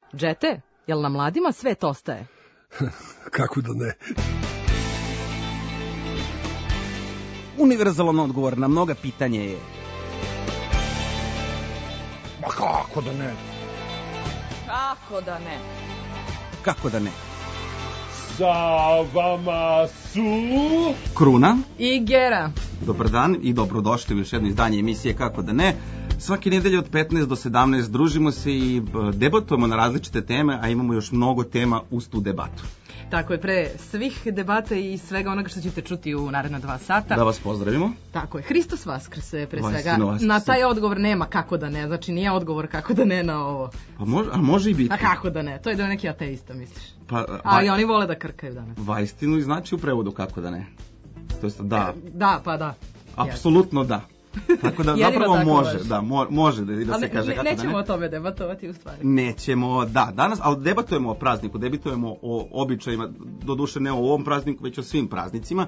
Džete, jel na mladima svet ostaje? Kako da ne? Univerzalan odgovor na mnoga pitanja je... Ma kako da ne? Kako da ne? Kako da ne? Sa vama su... Kruna i Gera. Dobar dan i dobrodošli u još jedno izdanje emisije Kako da ne. Svake nedelje od 15 do 17 družimo se i debatujemo na različite teme, a imamo još mnogo tema uz tu debatu. Tako je, pre svih debata i svega onoga što ćete čuti u naredna 2 sata. Da vas pozdravimo. Tako je, Hristos Vaskrse pre svega. Vaskrse. Na taj odgovor nema kako da ne, znači nije odgovor kako da ne na ovo. A može i biti. A kako da ne, to je da neki ateista misliš. Ali oni vole da krkaju danas. Vajstinu i znači u prevodu kako da ne. To jest da. Da, pa da. Apsolutno da. Tako da zapravo može, da, može da se kaže kako da ne. Nećemo o tome debatovati u stvari. Nećemo, da, danas, ali debatujemo o prazniku, debatujemo o običajima, doduše ne o ovom prazniku, već o svim praznicima,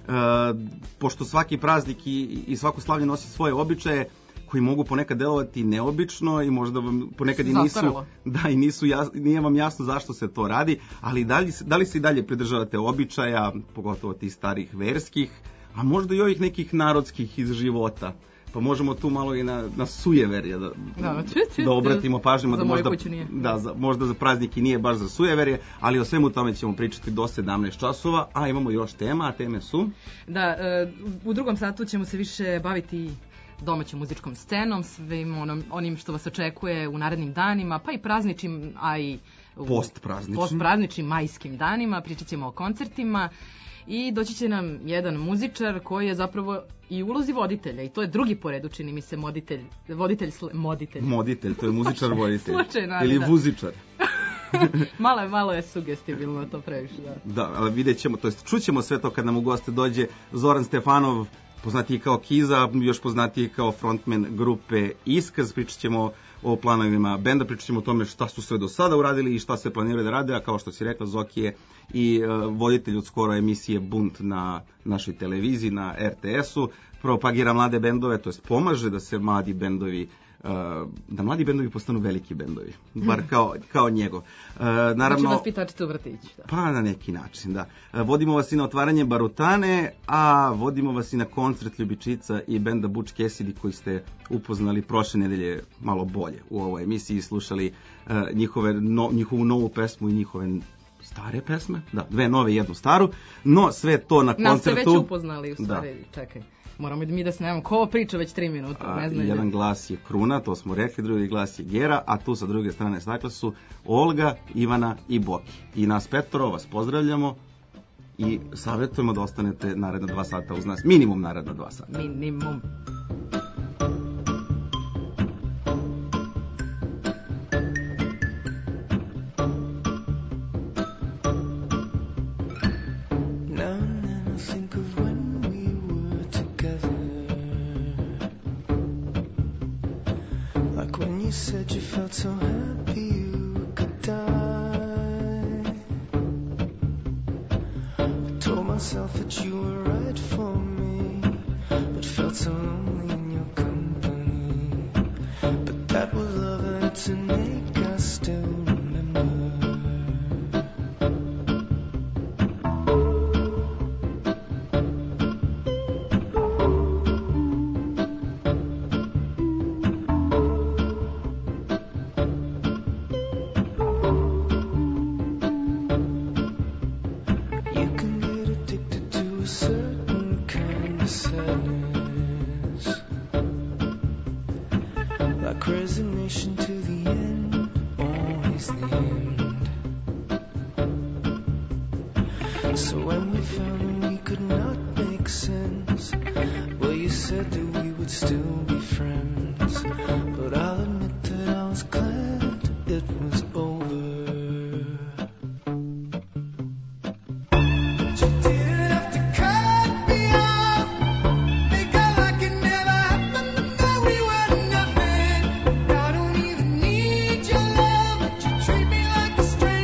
pošto svaki praznik i svako slavlje nosi svoje običaje, koji mogu ponekad delovati neobično i možda vam ponekad i nisu, nije vam jasno zašto se to radi, ali da li se i dalje pridržavate običaja, pogotovo tih starih verskih, a možda i ovih nekih narodskih iz života. Pa možemo tu malo i na sujeverje da obratimo pažnju. Možda za praznik i nije baš za sujeverje, ali o svemu tome ćemo pričati do 17 časova, a imamo još tema, a teme su... Da, u drugom satu ćemo se više baviti domaćom muzičkom scenom, svim onim što vas očekuje u narednim danima, pa i prazničnim, a i postprazničnim majskim danima. Pričat ćemo o koncertima. I doći će nam jedan muzičar koji je zapravo i ulozi voditelja i to je drugi po redu, čini mi se, moditelj, to je muzičar voditelj. Ili vuzičar. malo je sugestibilno to previše, da. Da, ali vidjet ćemo, to jest čućemo sve to kad nam u goste dođe Zoran Stefanov, poznatiji kao Kiza, još poznatiji kao frontman grupe Iskaz. Pričat ćemo o planovima benda, pričat ćemo o tome šta su sve do sada uradili i šta se planiraju da rade, a kao što si rekla, Zoki je i voditelj od skoro emisije Bunt na našoj televiziji, na RTS-u, propagira mlade bendove, to jest pomaže da se mladi bendovi postanu veliki bendovi, bar kao njegov. Naravno, znači vas pitačite u vrtiću. Da. Pa na neki način, da. Vodimo vas i na otvaranje Barutane, a vodimo vas i na koncert Ljubičica i benda Butch Cassidy koji ste upoznali prošle nedelje malo bolje u ovoj emisiji i slušali njihovu novu pesmu i njihove stare pesme, da, 2 nove i 1 staru, no sve to na koncertu... Nas ste već upoznali u stvari, čekaj. Moramo mi da se nemamo, ko priča već 3 minuta, ne znam. Jedan glas je Kruna, to smo rekli, drugi glas je Gera, a tu sa druge strane stakla su Olga, Ivana i Boki. I nas 5 vas pozdravljamo i savjetujemo da ostanete naredna 2 sata uz nas, minimum naredna 2 sata. Minimum. You said you felt so happy you could die. I told myself that you were right for me, but felt so lonely in your company. But that was love and it's an ache I still remember. Resignation to the end, always the end. So when we found we could not make sense, well, you said that we would still be friends. But I'll admit that I was glad it was over.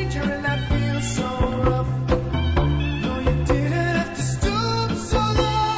So long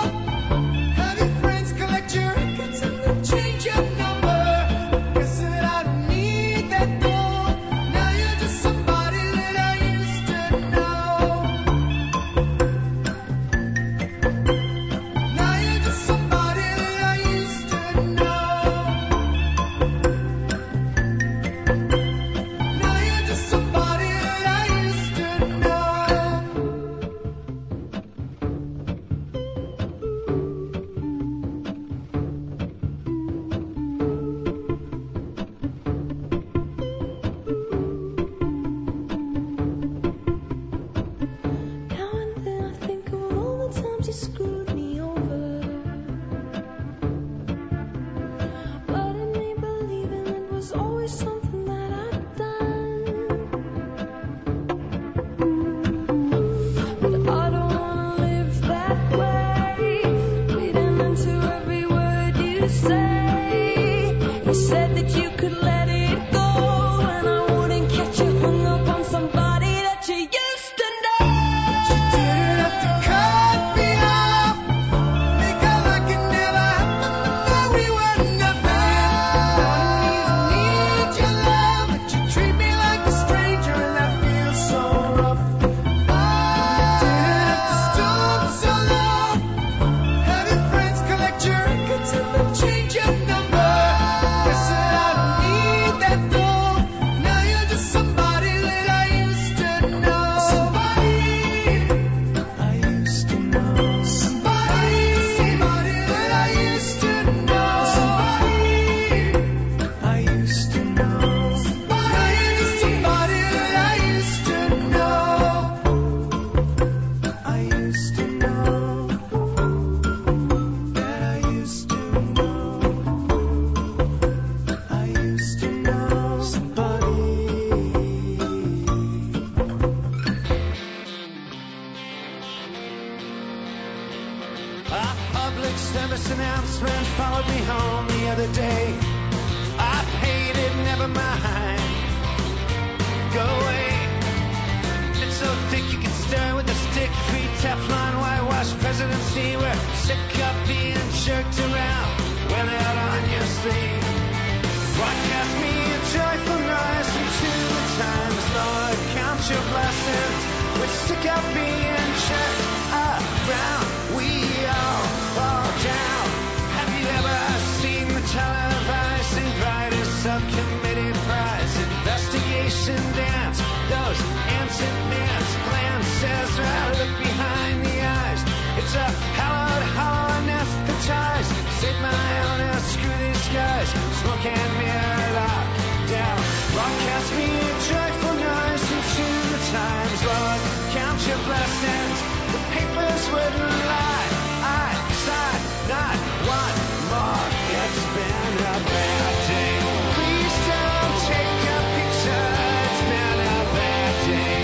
policeman followed me home the other day. I paid it, never mind. Go away. It's so thick you can stir with a stick. Free Teflon, whitewash presidency. We're sick of being jerked around. Wear out on your sleeve. Broadcast me a joyful noise into the times, Lord. Count your blessings. We're sick of being jerked around. We all fall down. Have you ever seen the televising brightest subcommittee prize investigation dance? Those ants and ants glances right look behind the eyes. It's a hallowed hollow anesthetized. Save my honor, screw these guys. Smoke and mirror lock down. Broadcast me a joyful noise into the times, Lord. Count your blessings. The papers wouldn't lie. I sign not one more. It's been a bad day. Please don't take a picture. It's been a bad day.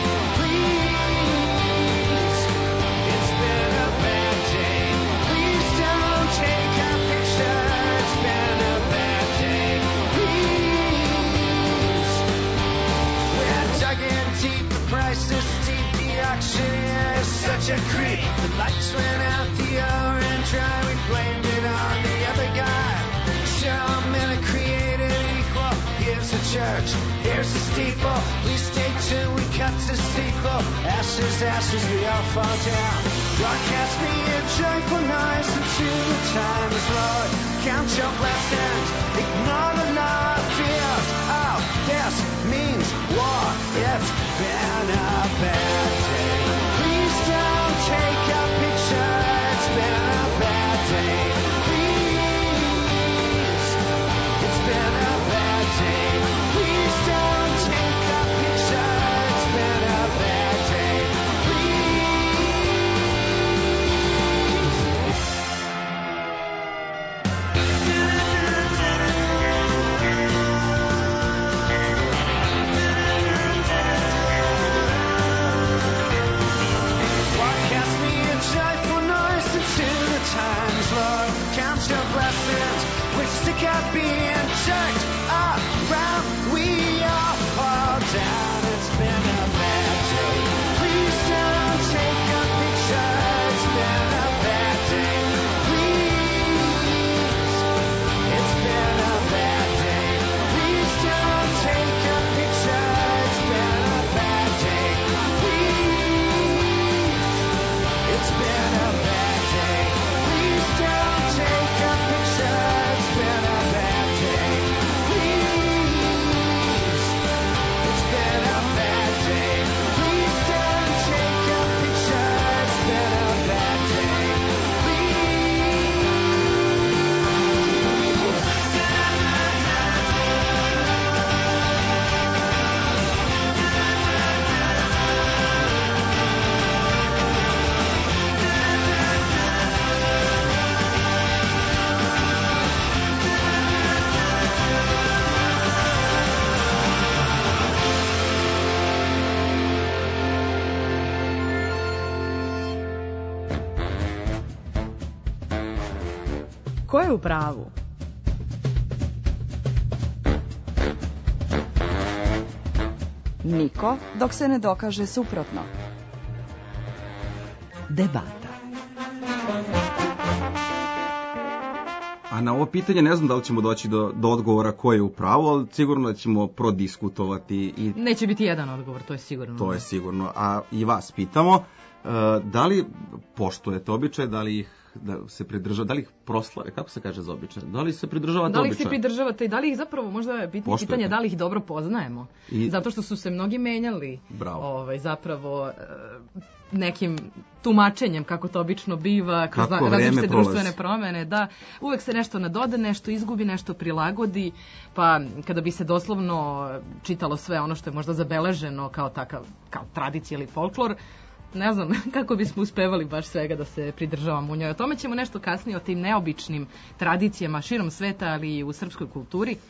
Please. It's been a bad day. Please don't take a picture. It's been a bad day. Please. We're dug in deep. The price is steep. The auctioneer is such a creep. The lights went out, the hour ran dry. We blamed it on the other guy. Sure, all men are created equal. Here's the church, here's the steeple. We stay tuned, we cut to sequel. Ashes, ashes, we all fall down. Broadcast me a joyful noise into the times, Lord. Count your blessings, ignore the law of fears. Oh, this means war. It's been a bad day. Please don't take a picture. It's been a bad day. Please. It's been a bad day. Please don't take a picture. It's been a bad day. Broadcast me a joyful noise into the times, Lord. Count your blessings. We're sick of being jerked around. We all fall down. It's been a bad day. Please don't take a picture. It's been a bad day. Please. It's been a bad day. Please don't take a picture. It's been a bad day. Please. It's been a bad day. Please don't take a picture. It's been a bad day. Please. It's been a bad day. Please don't take a picture. It's been a bad day. Ko je u pravu? Niko, dok se ne dokaže suprotno. Debata. A na ovo pitanje ne znam da li ćemo doći do odgovora ko je u pravu, ali sigurno da ćemo prodiskutovati. I neće biti jedan odgovor, to je sigurno. To je sigurno. A i vas pitamo, da li poštujete običaje, da li ih se pridržava, da li ih proslave, kako se kaže za običaje? Da li se pridržavate običaje? Da li ih se pridržavate i da li ih zapravo, možda je bitno pitanje, da li ih dobro poznajemo? Zato što su se mnogi menjali. Zapravo nekim tumačenjem, kako to obično biva, kroz različite društvene promene, da uvek se nešto nadode, nešto izgubi, nešto prilagodi, pa kada bi se doslovno čitalo sve ono što je možda zabeleženo kao tradicija ili folklor, ne znam kako bismo uspevali baš svega da se pridržavamo u njoj. O tome ćemo nešto kasnije, o tim neobičnim tradicijama širom sveta, ali i u srpskoj kulturi.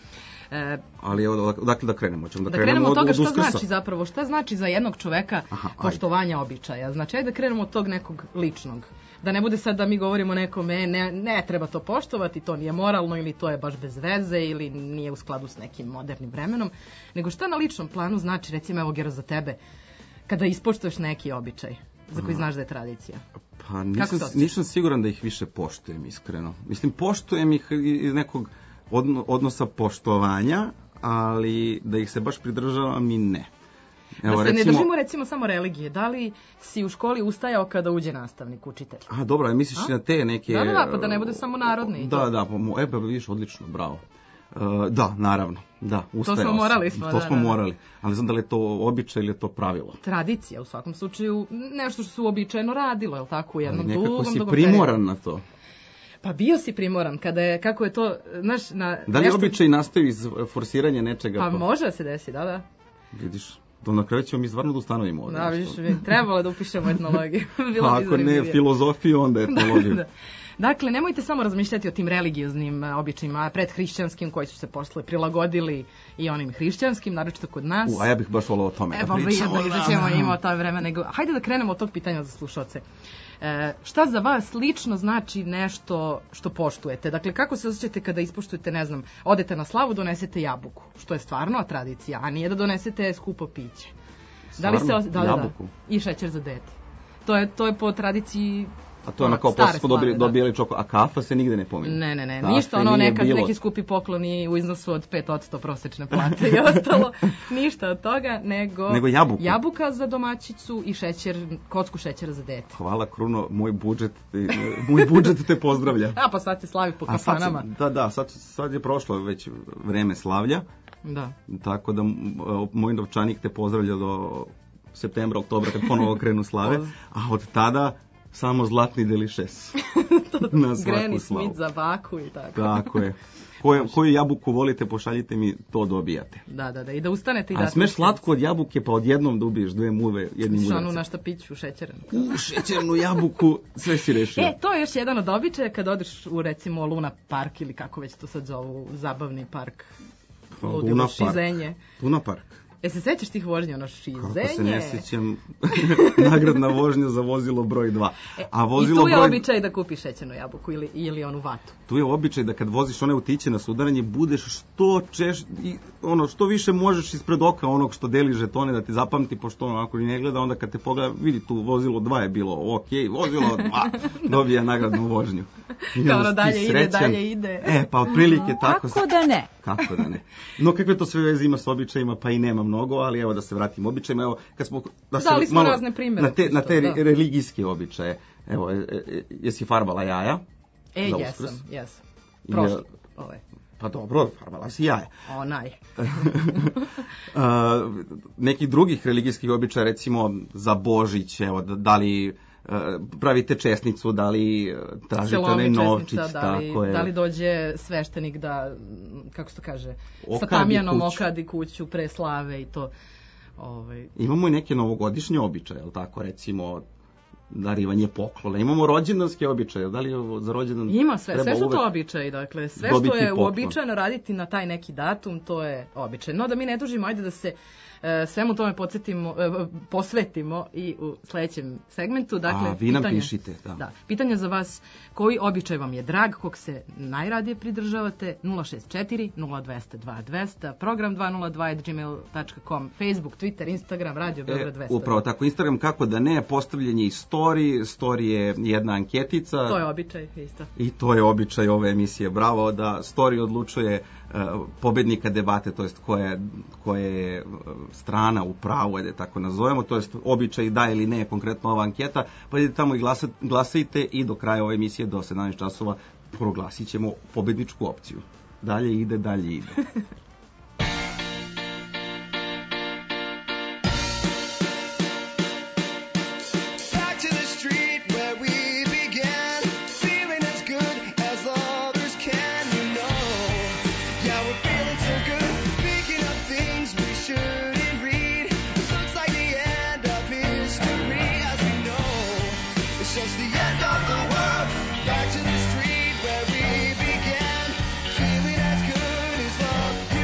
Ali odakle da krenemo? Ćemo da krenemo od toga šta znači zapravo, šta znači za jednog čoveka poštovanja običaja. Znači, ajde da krenemo od tog nekog ličnog. Da ne bude sad da mi govorimo nekome ne treba to poštovati, to nije moralno ili to je baš bez veze ili nije u skladu s nekim modernim vremenom, nego šta na ličnom planu znači, recimo evo Gero za tebe, kada ispoštuješ neki običaj za koji znaš da je tradicija. Pa nisam siguran da ih više poštujem, iskreno. Mislim, poštujem ih iz nekog odnosa poštovanja, ali da ih se baš pridržavam i ne. Evo, da se ne držimo recimo samo religije. Da li si u školi ustajao kada uđe nastavnik, učitelj? Dobro, misliš na te neke... Da, pa da ne bude samo narodni. Da, pa vidiš, odlično, bravo. Da, naravno, da, ustajao sam. To smo morali, ali znam da li je to običaj ili je to pravilo. Tradicija, u svakom slučaju, nešto što se uobičajeno radilo, je li tako, u jednom dugom periodu. Nekako si primoran na to. Pa bio si primoran, kako je to, znaš, da li običaj nastaju iz forsiranja nečega? Pa može da se desi, da. Vidiš, na kraju ćemo mi stvarno da ustanovimo ovdje. Da, vidiš, trebalo da upišemo etnologiju. Ako ne filozofiju, onda etnologiju. Da. Dakle, nemojte samo razmišljati o tim religioznim običajima predhrišćanskim koji su se posle prilagodili i onim hrišćanskim, naročito kod nas. A ja bih baš volao o tome da pričamo. Imamo to vreme, nego hajde da krenemo od tog pitanja za slušalce. Šta za vas lično znači nešto što poštujete? Dakle, kako se osjećate kada ispoštujete, ne znam, odete na slavu, donesete jabuku, što je stvarno tradicija, a nije da donesete skupo piće. Stvarno? Jabuku? I šećer za dete. To je po tradiciji. A to je ono kao posle smo dobijali čoko, a kafa se nigde ne pominje. Ne, ništa, neki skupi pokloni u iznosu od 5% prosečne plate i ostalo, ništa od toga, nego jabuka za domaćicu i kocku šećera za dete. Hvala Kruno, moj budžet te pozdravlja. Pa sad te slavi po kafanama. Sad je prošlo već vreme slavlja, tako da moj novčanik te pozdravlja do septembra, oktobra, kad ponovo krenu slave, a od tada samo zlatni delišes na svaku Granny slavu. Smith za baku i tako. Tako je. Koju jabuku volite, pošaljite mi, to dobijate. Da, i da ustanete i date. A smeš slatko od jabuke, pa odjednom da ubiješ dve muve jednim udarcem. Šanu na štapiću šećernu. Šećernu jabuku, sve si rešio. To je još jedan od običaja kad odeš u, recimo, Luna park ili kako već to sad zovu, zabavni park. Luna Šizenje. Luna park. Se sećaš tih vožnja, ono Šizenje? Kako se ne sećam, nagradna vožnja za vozilo broj 2. I tu je običaj da kupiš šećernu jabuku ili onu vatu. Tu je običaj da kad voziš one utiće na sudaranje, budeš što više možeš ispred oka onog što deli žetone da ti zapamti, pošto ako ni ne gleda, onda kad te pogleda, vidi tu vozilo 2 je bilo, vozilo 2, dobija nagradnu vožnju. Kao dalje ide. Pa otprilike tako. Kako da ne? No kakve to sve veze ima s običajima, pa i nema mnogo, ali evo da se vratim običajima. Evo, kad smo dali smo razne primjere na te religijske običaje. Evo, jesi farbala jaja? Jesam. Prošlo. Pa dobro, farbala si jaja. Onaj. Nekih drugih religijskih običaja, recimo za Božić, evo, da li pravite česnicu, da li tražite onaj novčić, tako je. Da li dođe sveštenik da, kako se to kaže, sa tamjanom okadi kuću pre slave i to. Imamo i neke novogodišnje običaje, je li tako, recimo darivanje poklona. Imamo rođendanske običaje, da li za rođendan ima sve su to običaji, dakle, sve što je uobičajeno raditi na taj neki datum, to je običaj. No da mi ne dužimo, ajde da se svemu tome posvetimo i u sledećem segmentu. Dakle, vi nam pišite. Da, pitanje za vas, koji običaj vam je drag, kog se najradije pridržavate? 064 0200 2200, program 202@gmail.com, Facebook, Twitter, Instagram, Radio Beograd 200. Upravo tako, Instagram, kako da ne, postavljanje i story je jedna anketica. To je običaj isto. I to je običaj ove emisije, bravo, da story odlučuje pobednika debate, to jest koja je strana u pravu, da tako nazovemo, to jest običaj da ili ne, konkretno ova anketa, pa idete tamo i glasajte i do kraja ove emisije do 17 časova proglasit ćemo pobedničku opciju. Dalje ide. Back to the street where we began, feeling as good as what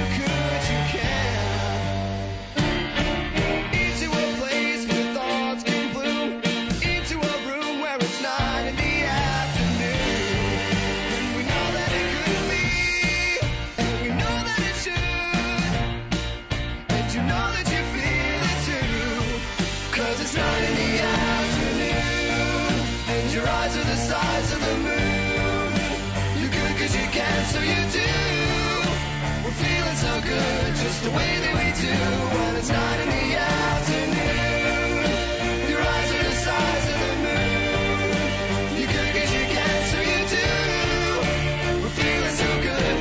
'cause it's 9 in the afternoon, and your eyes are the size of the moon. You're good 'cause you can, so you do. We're feeling so good, just the way that we do. When it's 9 in the afternoon, your eyes are the size of the moon. You're good 'cause you can, so you do. We're feeling so good.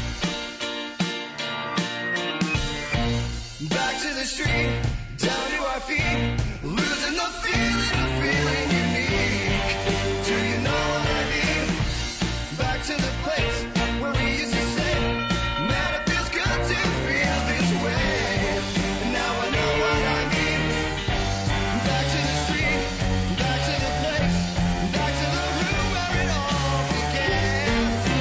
Back to the street, down to our feet, losing the feeling unique. Do you know what I mean? Back to the place where we used to stay. Man, it feels good to feel this way. Now I know what I mean. Back to the street, back to the place, back to the room where it all began.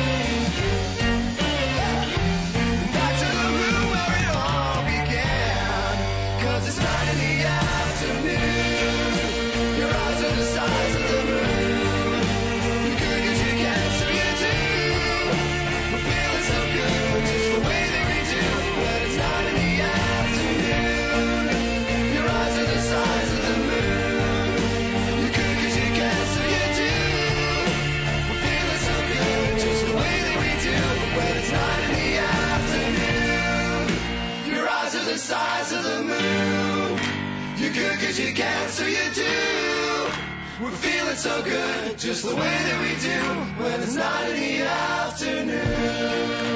Back to the room where it all began. 'Cause it's 9 in the afternoon. Your eyes are the size of the moon. You're good 'cause you can, so you do. We're feeling so good, just the way that we do. When it's 9 in the afternoon. Your eyes are the size of the moon. You're good 'cause you can, so you do. We're feeling so good, just the way that we do. When it's 9 in the afternoon. Your eyes are the size of the moon. You're good 'cause you can, so you do. We're feeling so good, just the way that we do. When it's 9 in the afternoon.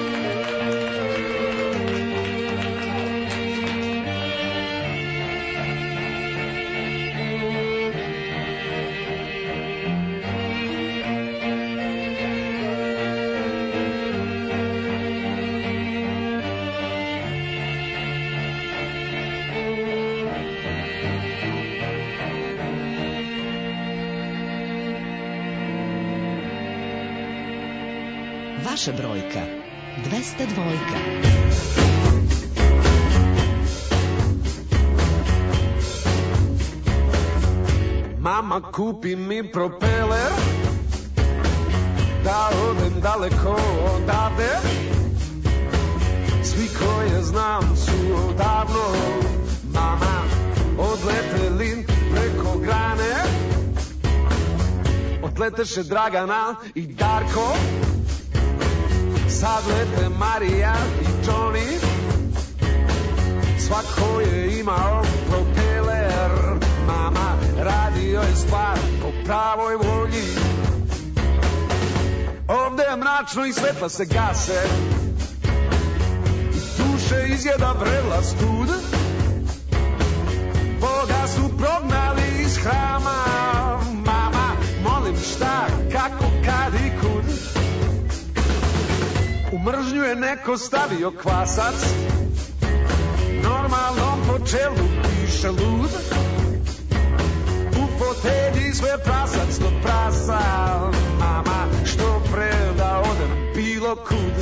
Vaša brojka 202. Mama kupi mi propeler, da odem daleko odavde. Svi koje znam su odavno, mama, odleteli preko grane. Odleteše Dragana i Darko, sad lete Marija i Johnny. Svako je imao propeler, mama, radio je stvar po pravoj volji. Ovde je mračno i svetla se gase, i duše izjeda vrela stud. Boga su prognali iz hrama, mama, molim šta, kako, kad i kud. U mržnju je neko stavio kvasac, normalnom po čelu piše lud. U fotelji sve prasac do prasa, mama, što pre da odem bilo kud.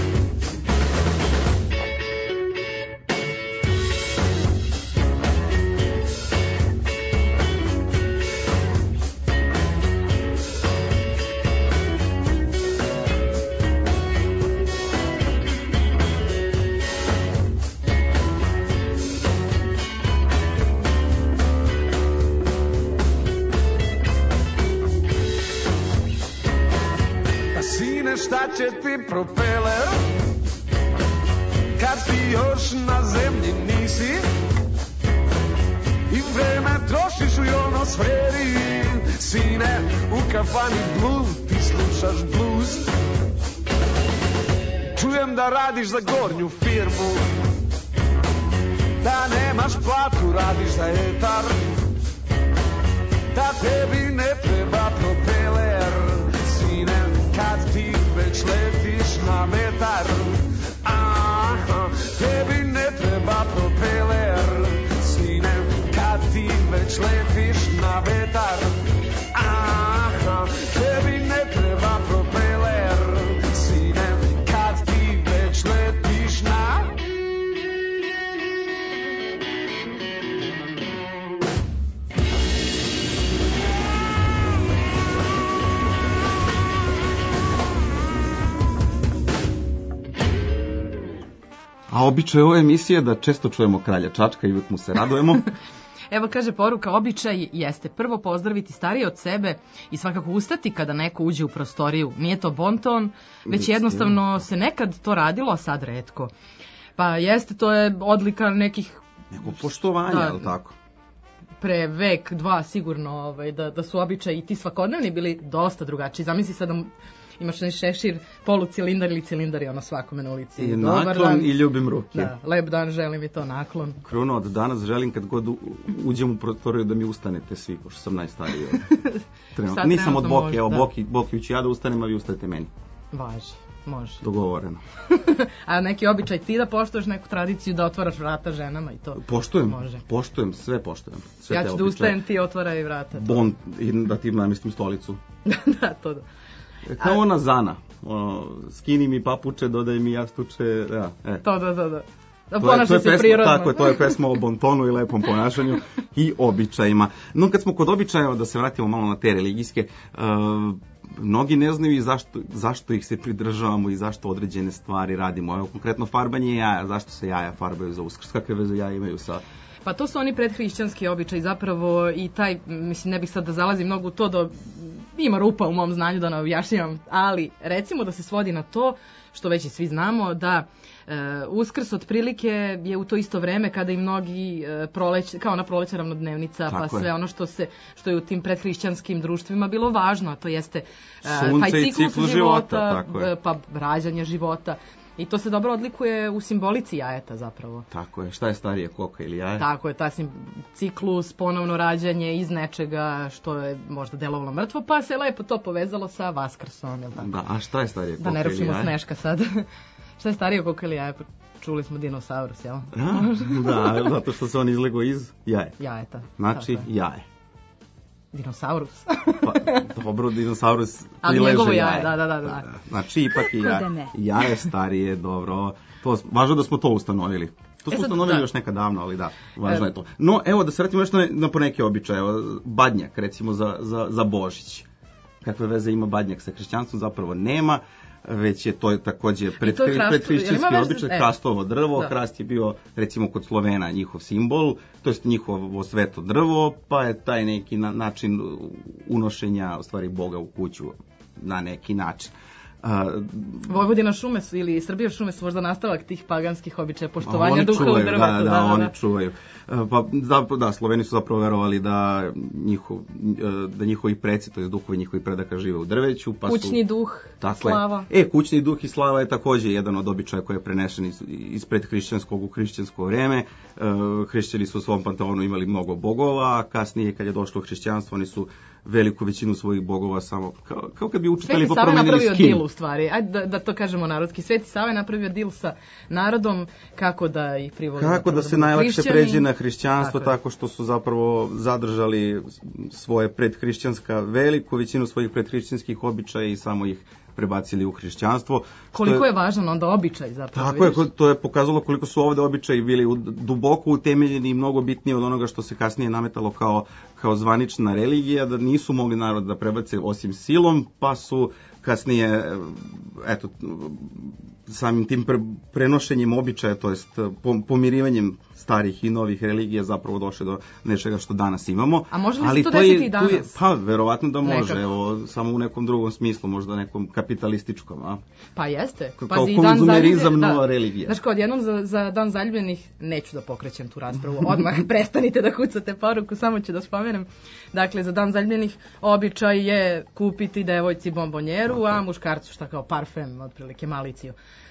Šta će ti propeler, kad ti još na zemlji nisi i vreme trošiš u ionosferi. Sine, u kafani Blue ti slušaš blues. Čujem da radiš za gornju firmu, da nemaš platu, radiš za etar, da tebi ne treba propeler. Sine, kad ti već letiš na vetar, aha, tebi ne treba propeler. Sine, kad ti već letiš na vetar, aha, tebi ne treba propeler. Sine, kad ti već letiš na... A običaj ove emisije je da često čujemo Kralja Čačka i uvijek mu se radujemo. Evo kaže poruka, običaj jeste prvo pozdraviti starije od sebe i svakako ustati kada neko uđe u prostoriju. Nije to bonton, već jednostavno se nekad to radilo, a sad retko. Pa jeste, to je odlika nekih... Neko poštovanje, je li tako? Pre vek, dva sigurno, da su običaji i ti svakodnevni bili dosta drugačiji. Zamisli sad da imaš neki šešir, polucilindar ili cilindar i ono svakome na ulici. I naklon i ljubim ruke. Da, lep dan želim i to naklon. Kruno, od danas želim kad god uđem u prostoriju da mi ustanete svi, pošto sam najstariji. Nisam od Boke, evo Boki ću ja da ustanem, a vi ustajete meni. Važi. Može. Dogovoreno. A neki običaj ti da poštuješ neku tradiciju da otvaraš vrata ženama i to? Poštujem, sve poštujem. Sve ja ću da ustajem, ti otvaraj vrata. I da ti namestim stolicu. Da, to da. Kao ona Zana. Skini mi papuče, dodaj mi jastuče. To. Da ponaša se prirodno. Tako je, to je pesma o bontonu i lepom ponašanju i običajima. No kad smo kod običaja, da se vratimo malo na te religijske, mnogi ne znaju i zašto ih se pridržavamo i zašto određene stvari radimo. Evo konkretno farbanje jaja, zašto se jaja farbaju za Uskrs, kakve veze jaja imaju sa... Pa to su oni predhrišćanski običaji zapravo i taj, mislim, ne bih sad da zalazim mnogo u to da ima rupa u mom znanju da ne objašnjavam, ali recimo da se svodi na to, što već i svi znamo, da Uskrs otprilike je u to isto vreme kada i mnogi kao ona proleća ravnodnevnica, pa sve ono što je u tim predhrišćanskim društvima bilo važno, a to jeste taj ciklus života, pa rađanje života. I to se dobro odlikuje u simbolici jajeta zapravo. Tako je, šta je starije, koka ili jaje? Tako je, taj ciklus, ponovno rađanje iz nečega što je možda delovalo mrtvo, pa se lepo to povezalo sa Vaskrsom. Da, a šta je starije, koka ili jaje? Da ne rušimo Sneška sad. Šta je starije, koka ili jaje? Čuli smo dinosaurus, jel? Da, zato što se on izlego iz jaje. Jajeta. Znači, jaje. Dinosaurus. Pa, dobro, dinosaurus ali njegovo jaje, da. Znači, ipak i jaje starije, dobro. Važno da smo to ustanovili. To smo ustanovili još nekad davno, ali da, važno je to. No, evo, da se vratimo nešto na poneke običaje. Badnjak, recimo, za Božić. Kakve veze ima badnjak sa hrišćanstvom? Zapravo nema, već je to takođe predhrišćanski običaj, hrastovo drvo. Hrast je bio, recimo, kod Slovena njihov simbol, to je njihovo sveto drvo, pa je taj neki način unošenja, u stvari, Boga u kuću na neki način. Vojvodina šume su ili Srbija šume su možda nastavak tih paganskih običaja poštovanja duha u drvetu. Da, oni čuvaju. Pa Sloveni su zapravo verovali da njihovi preci, to je duhovi njihovih predaka žive u drveću. Kućni duh, slava. Kućni duh i slava je takođe jedan od običaja koji je prenešen iz predhrišćanskog u hrišćansko vreme. Hrišćani su u svom panteonu imali mnogo bogova, a kasnije kad je došlo hrišćanstvo oni su veliku većinu svojih bogova samo, kao kad bi učitali pa promenili skin. Sveti Sava napravio dil u stvari, ajde da to kažemo narodski. Sveti Sava je napravio dil sa narodom kako da ih privoli. Kako da se najlakše pređe na hrišćanstvo, tako što su zapravo zadržali svoje veliku većinu svojih predhrišćanskih običaja i samo ih prebacili u hrišćanstvo. Koliko je važan onda običaj zapravo? Tako je, to je pokazalo koliko su ovde običaji bili duboko utemeljeni i mnogo bitniji od onoga što se kasnije nametalo kao zvanična religija, da nisu mogli narod da prebace osim silom, pa su kasnije, samim tim prenošenjem običaja, to jest pomirivanjem starih i novih religija zapravo došli do nečega što danas imamo. A može li se to desiti i danas? Pa, verovatno da može, samo u nekom drugom smislu, možda nekom kapitalističkom. A? Pa jeste. Kao konzumerizam nova religija. Znaš, kao odjednom za dan zaljubljenih, neću da pokrećem tu raspravu, odmah prestanite da kucate poruku, samo ću da spomenem. Dakle, za dan zaljubljenih običaj je kupiti devojci bombonjeru, a muškarcu šta kao parfem, otprilike maliciju.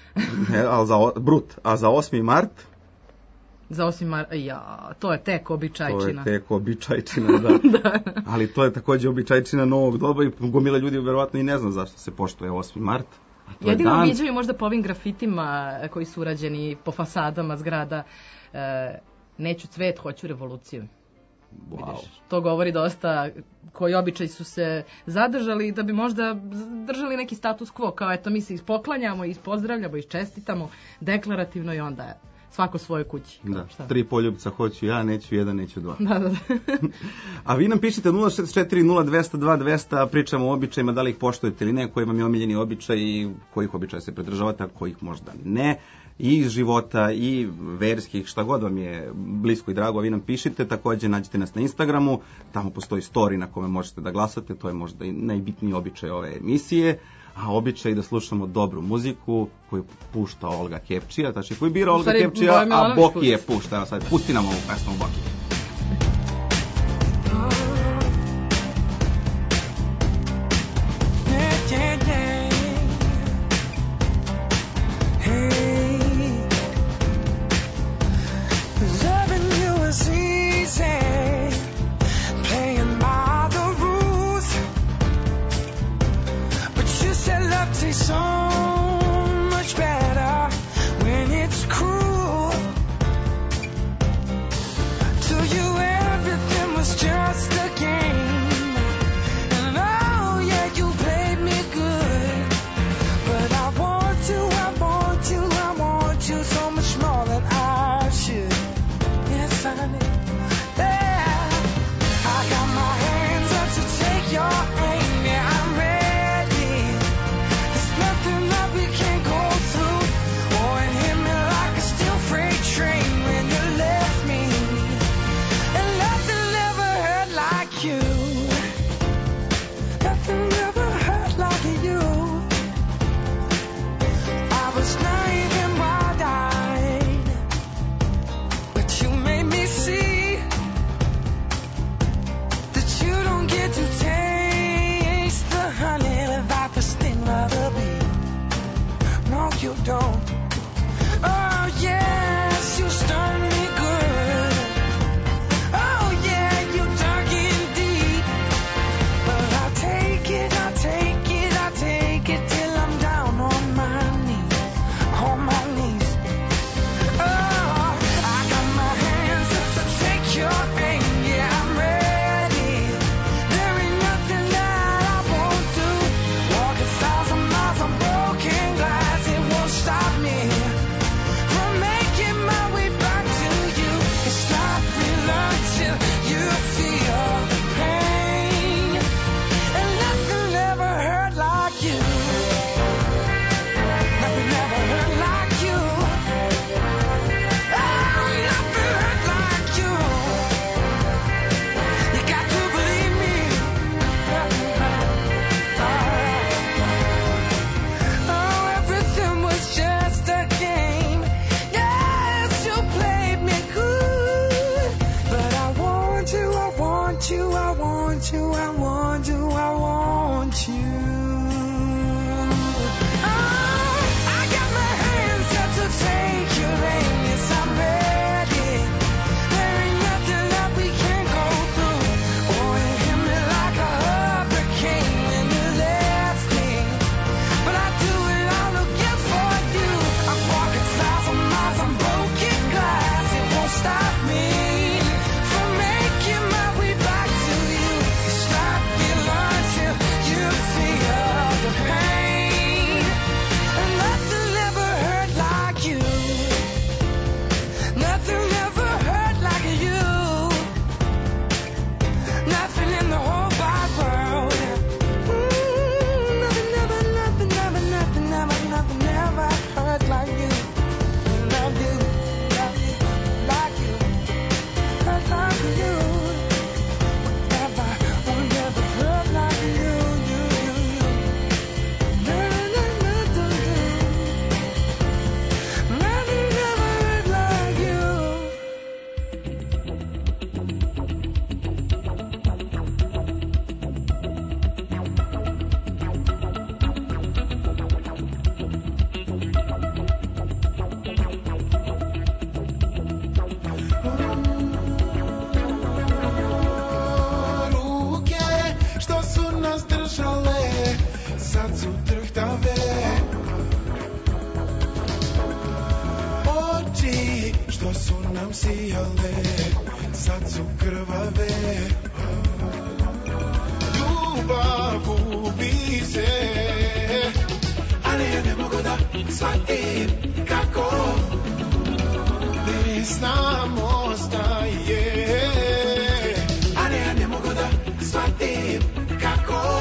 A za 8. mart? Za 8. mart, to je tek običajčina. Da. Ali to je takođe običajčina novog doba i gomila ljudi verovatno i ne zna zašto se poštuje 8. mart. Jedino viđaju možda po ovim grafitima koji su urađeni po fasadama zgrada, neću cvet, hoću revoluciju. Wow. To govori dosta koji običaj su se zadržali da bi možda držali neki status quo, kao eto mi se ispoklanjamo, ispozdravljamo, isčestitamo deklarativno i onda svako svojoj kući. Da, 3 poljubca hoću ja, neću 1, neću 2. Da. A vi nam pišite 064-0202-200, pričamo o običajima, da li ih poštujete ili ne, koji vam je omiljeni običaj i kojih običaja se pridržavate, a kojih možda ne, i iz života i verskih, šta god vam je blisko i drago, vi nam pišite. Takođe nađete nas na Instagramu, tamo postoji story na kome možete da glasate, to je možda i najbitniji običaj ove emisije. A običaj da slušamo dobru muziku koju pušta Olga Kepčija, znači koji bira Olga Kepčija, a Boki je pušta. Evo sad, pusti nam ovu pesmu Boki. sijale, sad su krvave. Ljubav gubi se, ali ja ne mogu da shvatim kako znam ostaje. A ne mogu da shvatim kako.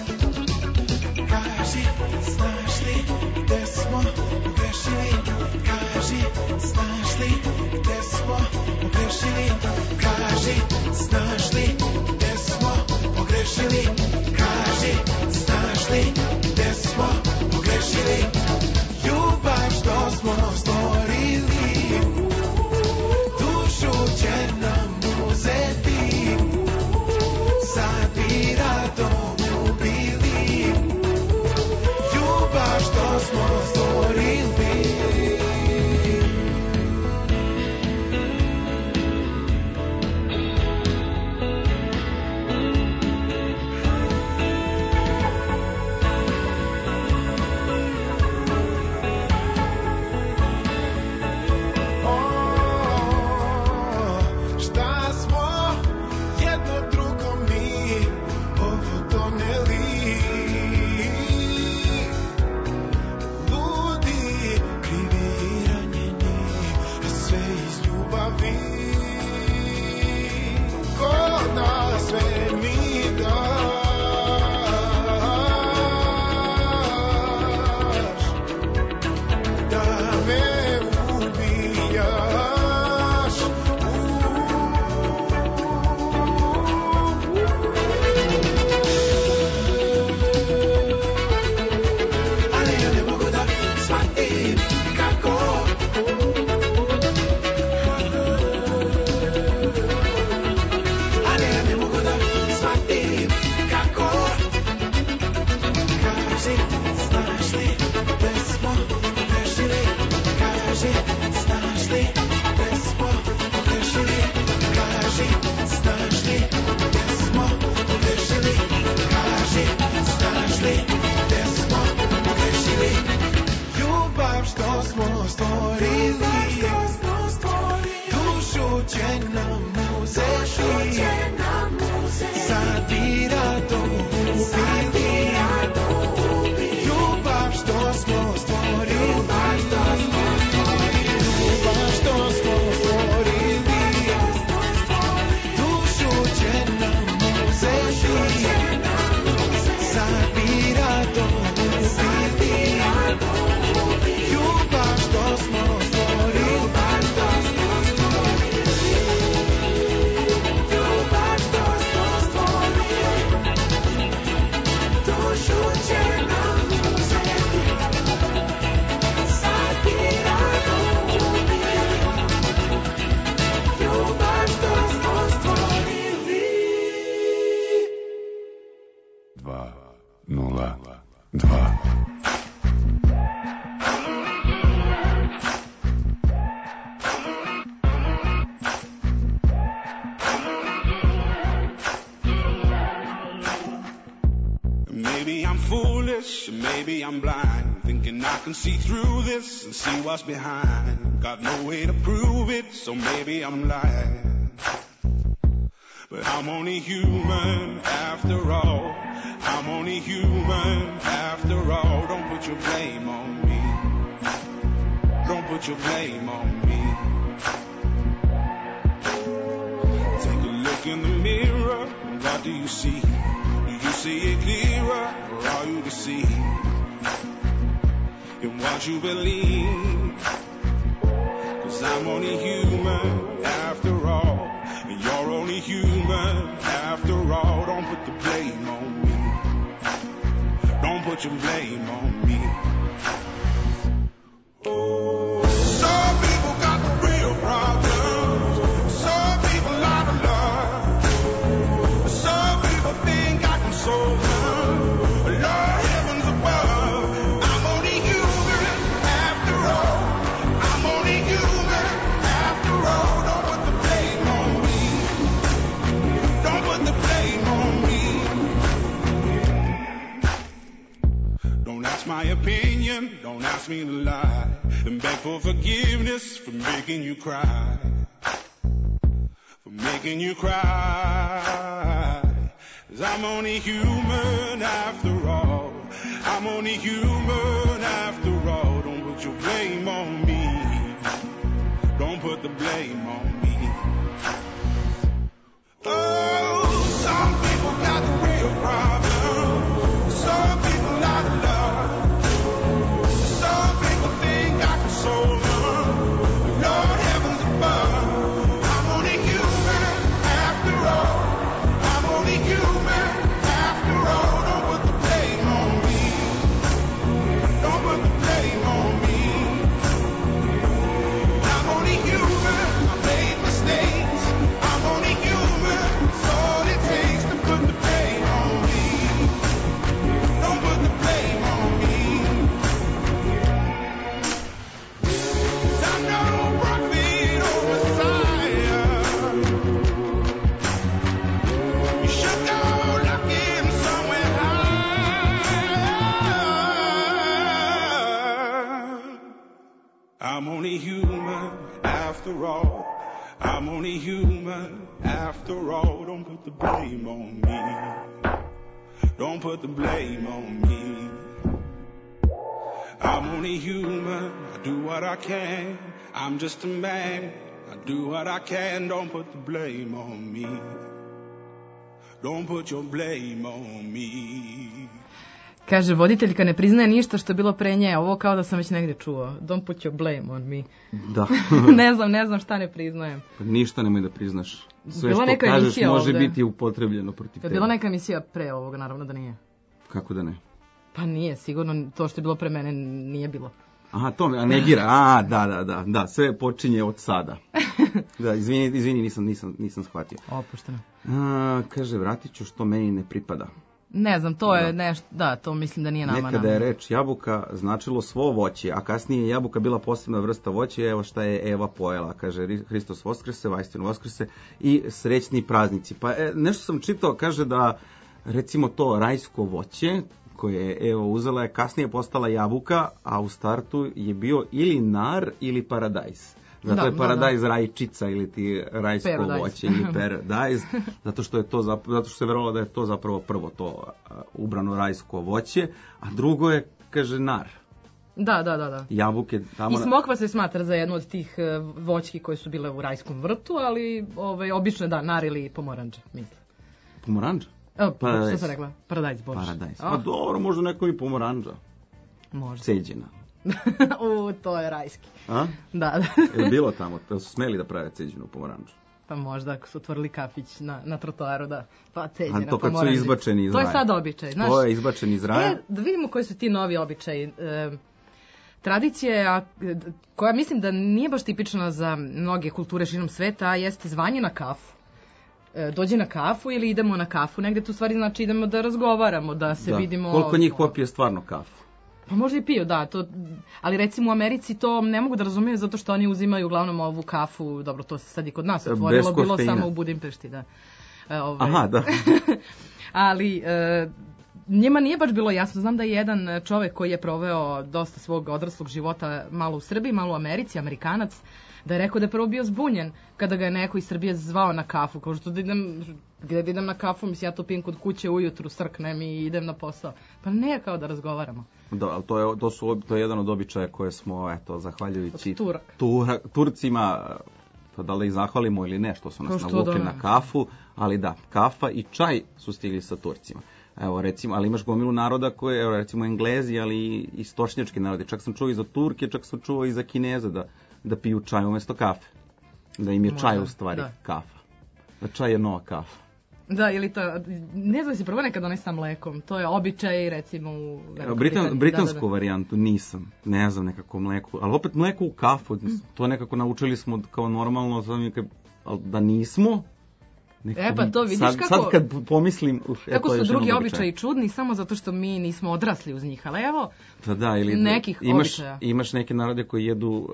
Kaži, znaš li gde smo pogrešili? Kaži, znaš li gde smo pogrešili? Kaži, znaš li gde smo pogrešili? Kaži, znaš li gde smo pogrešili? Ljubav što smo stvorili, dušu će nam uzeti, sad bi rado ubili. Ljubav što smo stvorili. Maybe I'm blind, thinking I can see through this and see what's behind. Got no way to prove it, so maybe I'm lying. But I'm only human after all. I'm only human after all. Don't put your blame on me. Don't put your blame on me. Take a look in the mirror, what do you see? Do you see it clearer, or are you deceived in what you believe? 'Cause I'm only human after all, and you're only human after all. Don't put the blame on me. Don't put your blame on me. Oh, some people got the real problems. Some people out of love. Some people think I can solve them. Lord, heavens above. I'm only human after all. I'm only human after all. Don't put the blame on me. Don't put the blame on me. Don't ask my opinion. Don't ask me to lie. And beg for forgiveness for making you cry. For making you cry. 'Cause I'm only human after all. I'm only human after all. Don't put your blame on me. Don't put the blame on me. Oh, some people got the real problem. Some people out of love. Some people think I can solve them. Lord heavens above, I'm only human after all. I'm only human after all. Don't put the blame on me. Don't put the blame on me. I'm only human. I made mistakes. I'm only human. It's all it takes to put the blame on me. Don't put the blame on me. 'Cause I'm no prophet or Messiah. You should go looking somewhere high. I'm only human after all. I'm only human after all. Don't put the blame on me. Don't put the blame on me. I'm only human. I do what I can. I'm just a man. I do what I can. Don't put the blame on me. Don't put your blame on me. Kaže, voditeljka ne priznaje ništa što je bilo pre nje. Ovo kao da sam već negdje čuo. Don't put your blame on me. Da. ne znam šta ne priznajem. Ništa nemoj da priznaš. Sve Bila što neka kažeš emisija može ovde. biti upotrebljeno protiv Je tebe. bila neka emisija pre ovoga, naravno da nije. Kako da ne? Pa nije, sigurno to što je bilo pre mene nije bilo. Aha, to me negira. Da, sve počinje od sada. Da, izvini, nisam shvatio. Opušteno. Kaže, vratit ću što meni ne pripada. Ne znam, to je nešto, da, to mislim da nije nama. Nekada je reč jabuka značilo svo voće, a kasnije je jabuka bila posebna vrsta voća, evo šta je Eva pojela, kaže Hristos Voskrese, Vajstinu Voskrese i srećni praznici. Pa nešto sam čitao, kaže da recimo to rajsko voće koje je Eva uzela je kasnije postala jabuka, a u startu je bio ili nar ili paradajz. Zato je paradajz rajčica ili ti rajsko voće ili paradajz, zato što se verovalo da je to zapravo prvo to ubrano rajsko voće, a drugo je, kaže, nar. Da. Jabuke tamo. I smokva se smatra za jednu od tih voćki koje su bile u rajskom vrtu, ali obično da, nar ili pomoranđe, mislim. Pomoranđa? Što sam rekla? Paradajz, bože. Paradajz. Pa dobro, možda neko i pomoranđa. Možda. Ceđena. To je rajski. A? Da. Je bilo tamo, da su smeli da prave ceđenu pomoranđu? Pa možda ako su otvorili kafić na trotoaru, da. Pa ceđena pomoranđa. A to kad su izbačeni iz raja. To je sad običaj, znaš. To je izbačeni iz raja. Da vidimo koji su ti novi običaji. Tradicija koja mislim da nije baš tipična za mnoge kulture širom sveta, a jeste zvanje na kafu. Dođe na kafu ili idemo na kafu. Negde tu stvari znači idemo da razgovaramo, da se vidimo. Koliko njih popije stvarno kafu? Pa možda i piju, da. Ali recimo u Americi to ne mogu da razumiju zato što oni uzimaju uglavnom ovu kafu, dobro, to se sad i kod nas otvorilo, bilo samo u Budimpešti, da. Aha, da. Ali njima nije baš bilo jasno. Znam da je jedan čovek koji je proveo dosta svog odraslog života malo u Srbiji, malo u Americi, Amerikanac, da je rekao da je prvo bio zbunjen kada ga je neko iz Srbije zvao na kafu. Kao što gde da idem na kafu, mislim ja to pijem kod kuće ujutru, srknem i idem na posao. Pa ne kao da razgovaramo. Da, ali to je jedan od običaja koje smo, eto, zahvaljujući Turcima, pa da li ih zahvalimo ili ne, što su nas navukli na kafu, ali da, kafa i čaj su stigli sa Turcima. Evo, recimo, ali imaš gomilu naroda koje, evo, recimo Englezi, ali i istočnjački narodi. Čak sam čuo i za Turke, čak sam čuo i za Kineze da piju čaj umjesto kafe. Da im je čaj u stvari kafa. Da čaj je nova kafa. Da, ili to, ne znam si prvo nekad onaj sa mlekom, to je običaj recimo u britansku varijantu nisam, ne znam nekako mleku, ali opet mleko u kafu, to nekako naučili smo kao normalno, ali da nismo. Pa to vidiš kako... Sad kad pomislim... Kako su drugi običaji čudni, samo zato što mi nismo odrasli uz njih, ali evo nekih običaja. Imaš neke narode koji jedu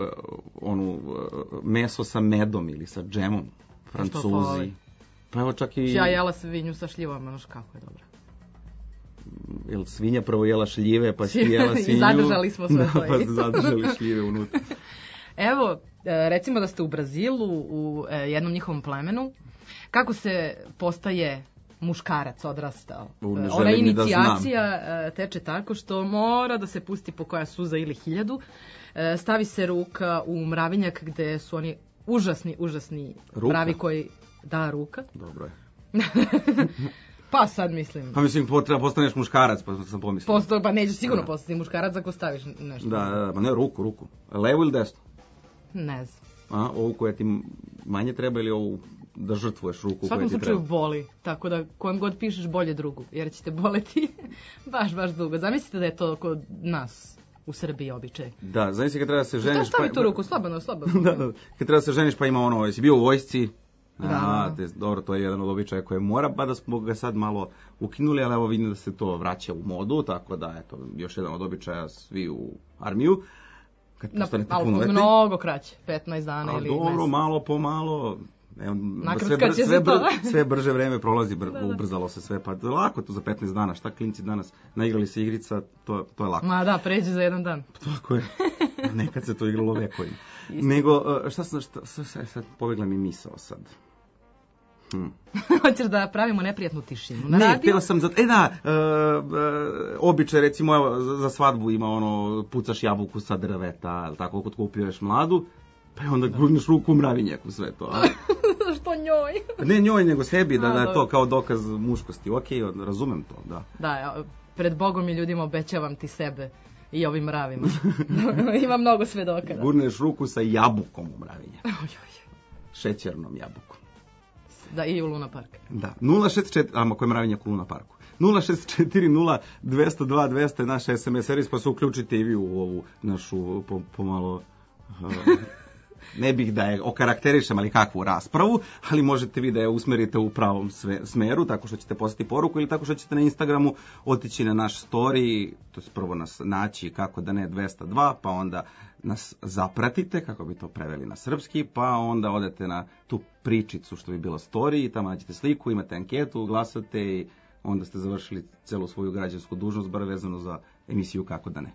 meso sa medom ili sa džemom, Francuzi. Pa evo čak i... Ja jela svinju sa šljivama, znaš kako je dobro. Jel svinja prvo jela šljive, pa si jela svinju... I zadržali smo sve to. Pa zadržali šljive unutra. Evo, recimo da ste u Brazilu, u jednom njihovom plemenu, kako se postaje muškarac odrastao? Ona inicijacija teče tako što mora da se pusti po koja suza ili 1000, stavi se ruka u mravinjak gde su oni užasni pravi koji... Da, ruka. Dobro je. Pa sad mislim. Pa mislim, treba postaneš muškarac, pa sam pomislio. Pa nećeš sigurno postati muškarac ako staviš nešto. Da, pa ne, ruku. Levo ili desno? Ne znam. A, ovu koja ti manje treba ili ovu da žrtvuješ ruku koja ti treba? U svakom slučaju boli, tako da kojem god pišeš bolje drugu, jer će te boleti baš dugo. Zamislite da je to kod nas u Srbiji običaj. Da, zamisli kad treba da se ženiš... Stavi tu ruku, slobodno. Da. Kad treba da se ženiš pa ima ono, jesi bio u vojsci? Da. Dobro, to je jedan od običaja koje mora, pa da smo ga sad malo ukinuli, ali evo vidim da se to vraća u modu, tako da, eto, još jedan od običaja, svi u armiju. Kad postanete punoletni. Mnogo kraće, 15 dana ili dobro, mesec. malo po malo, sve brže vreme prolazi, ubrzalo se sve, pa lako to za 15 dana, šta klinci danas naigrali se igrica, to je lako. Ma da, pređe za jedan dan. Tako je, nekad se to igralo vekovima. Nego, sad pobegla mi misao sad. Hoćeš da pravimo neprijatnu tišinu na radiju? Ne, htio sam običaj, recimo, evo, za svadbu ima ono, pucaš jabuku sa drveta, tako, kod kupuješ mladu, pa onda gurneš ruku u mravinjeku, sve to. Što njoj? Ne njoj, nego sebi, da je to kao dokaz muškosti. Okej, razumem to, da. Da, pred Bogom i ljudima obećavam ti sebe i ovim mravima. Ima mnogo svedoka. Da. Gurneš ruku sa jabukom u mravinjeku. Šećernom jabukom. Da, i u Luna Park. Da, 064, koji je mravinjak u Luna Parku. 0640 202 200 je naš SMS servis, pa se uključite i vi u ovu našu pomalo... ne bih da je okarakterišem, ali kakvu raspravu, ali možete vi da je usmerite u pravom smeru, tako što ćete poslati poruku ili tako što ćete na Instagramu otići na naš story, to je prvo nas naći kako da ne 202, pa onda nas zapratite, kako bi to preveli na srpski, pa onda odete na tu pričicu što bi bila story i tamo nađete sliku, imate anketu, glasate i onda ste završili celu svoju građansku dužnost, bar vezano za emisiju Kako da ne.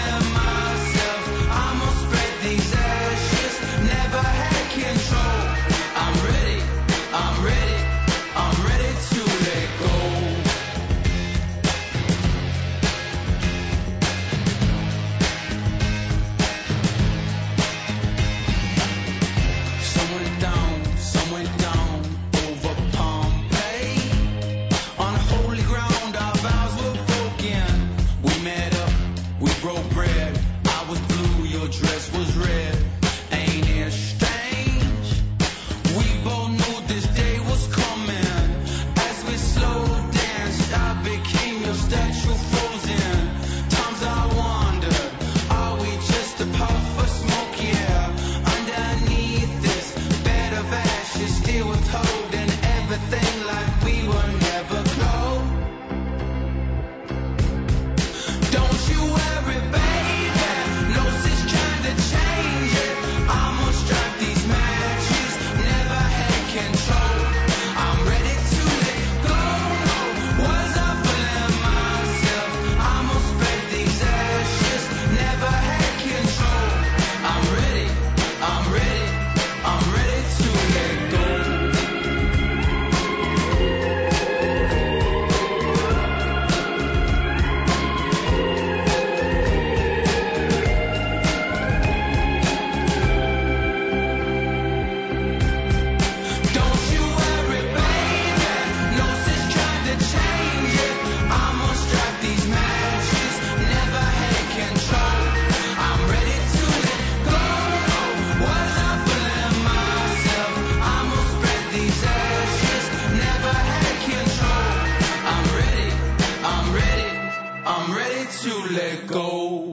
Never had control. let go.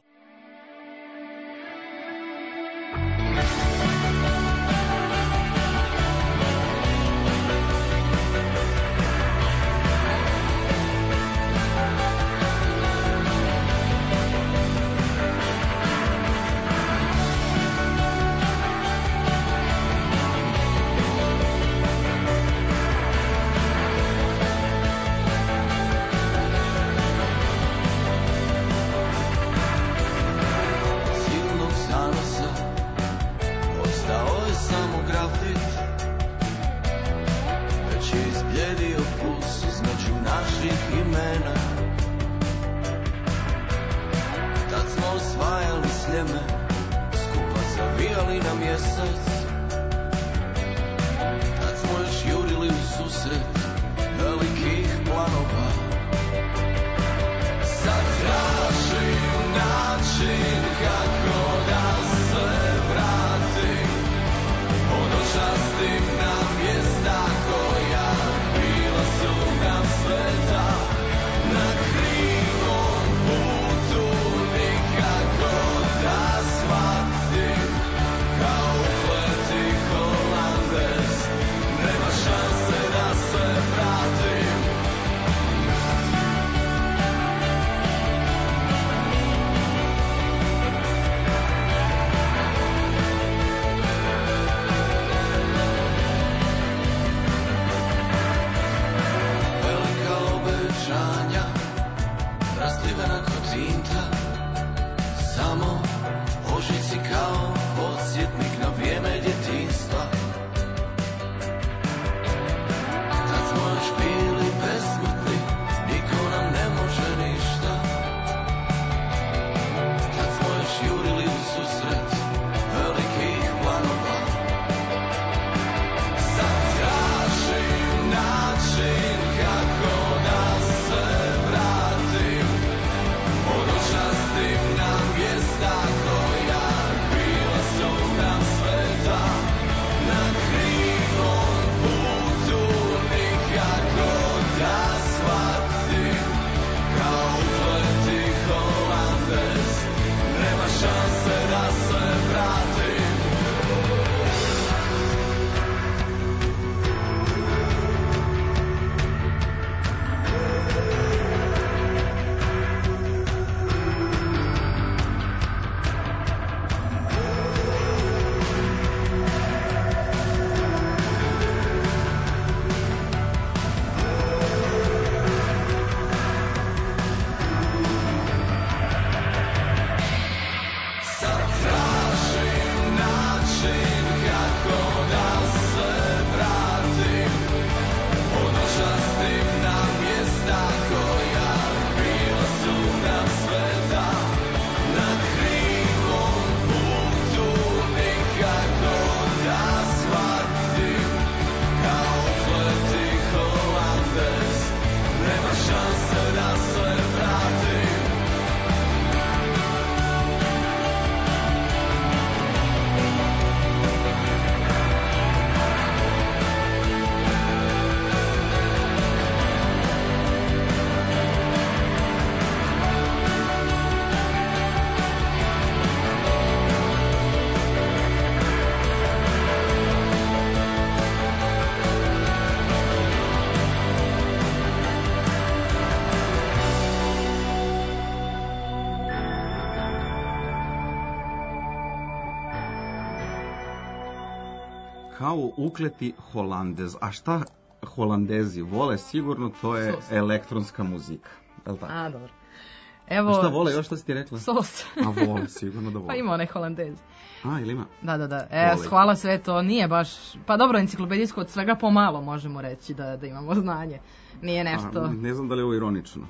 Kao ukleti Holandez. A šta Holandezi vole sigurno, to je elektronska muzika. Je li tako? A, dobro. Evo, a šta vole još, šta si ti rekla? Sos. A vole, sigurno da vole. Pa ima onaj Holandez. A, ili ima? Da. Hvala sve to, nije baš, pa dobro, enciklopedijsko od svega pomalo možemo reći da imamo znanje. Nije nešto... ne znam da li je ovo ironično.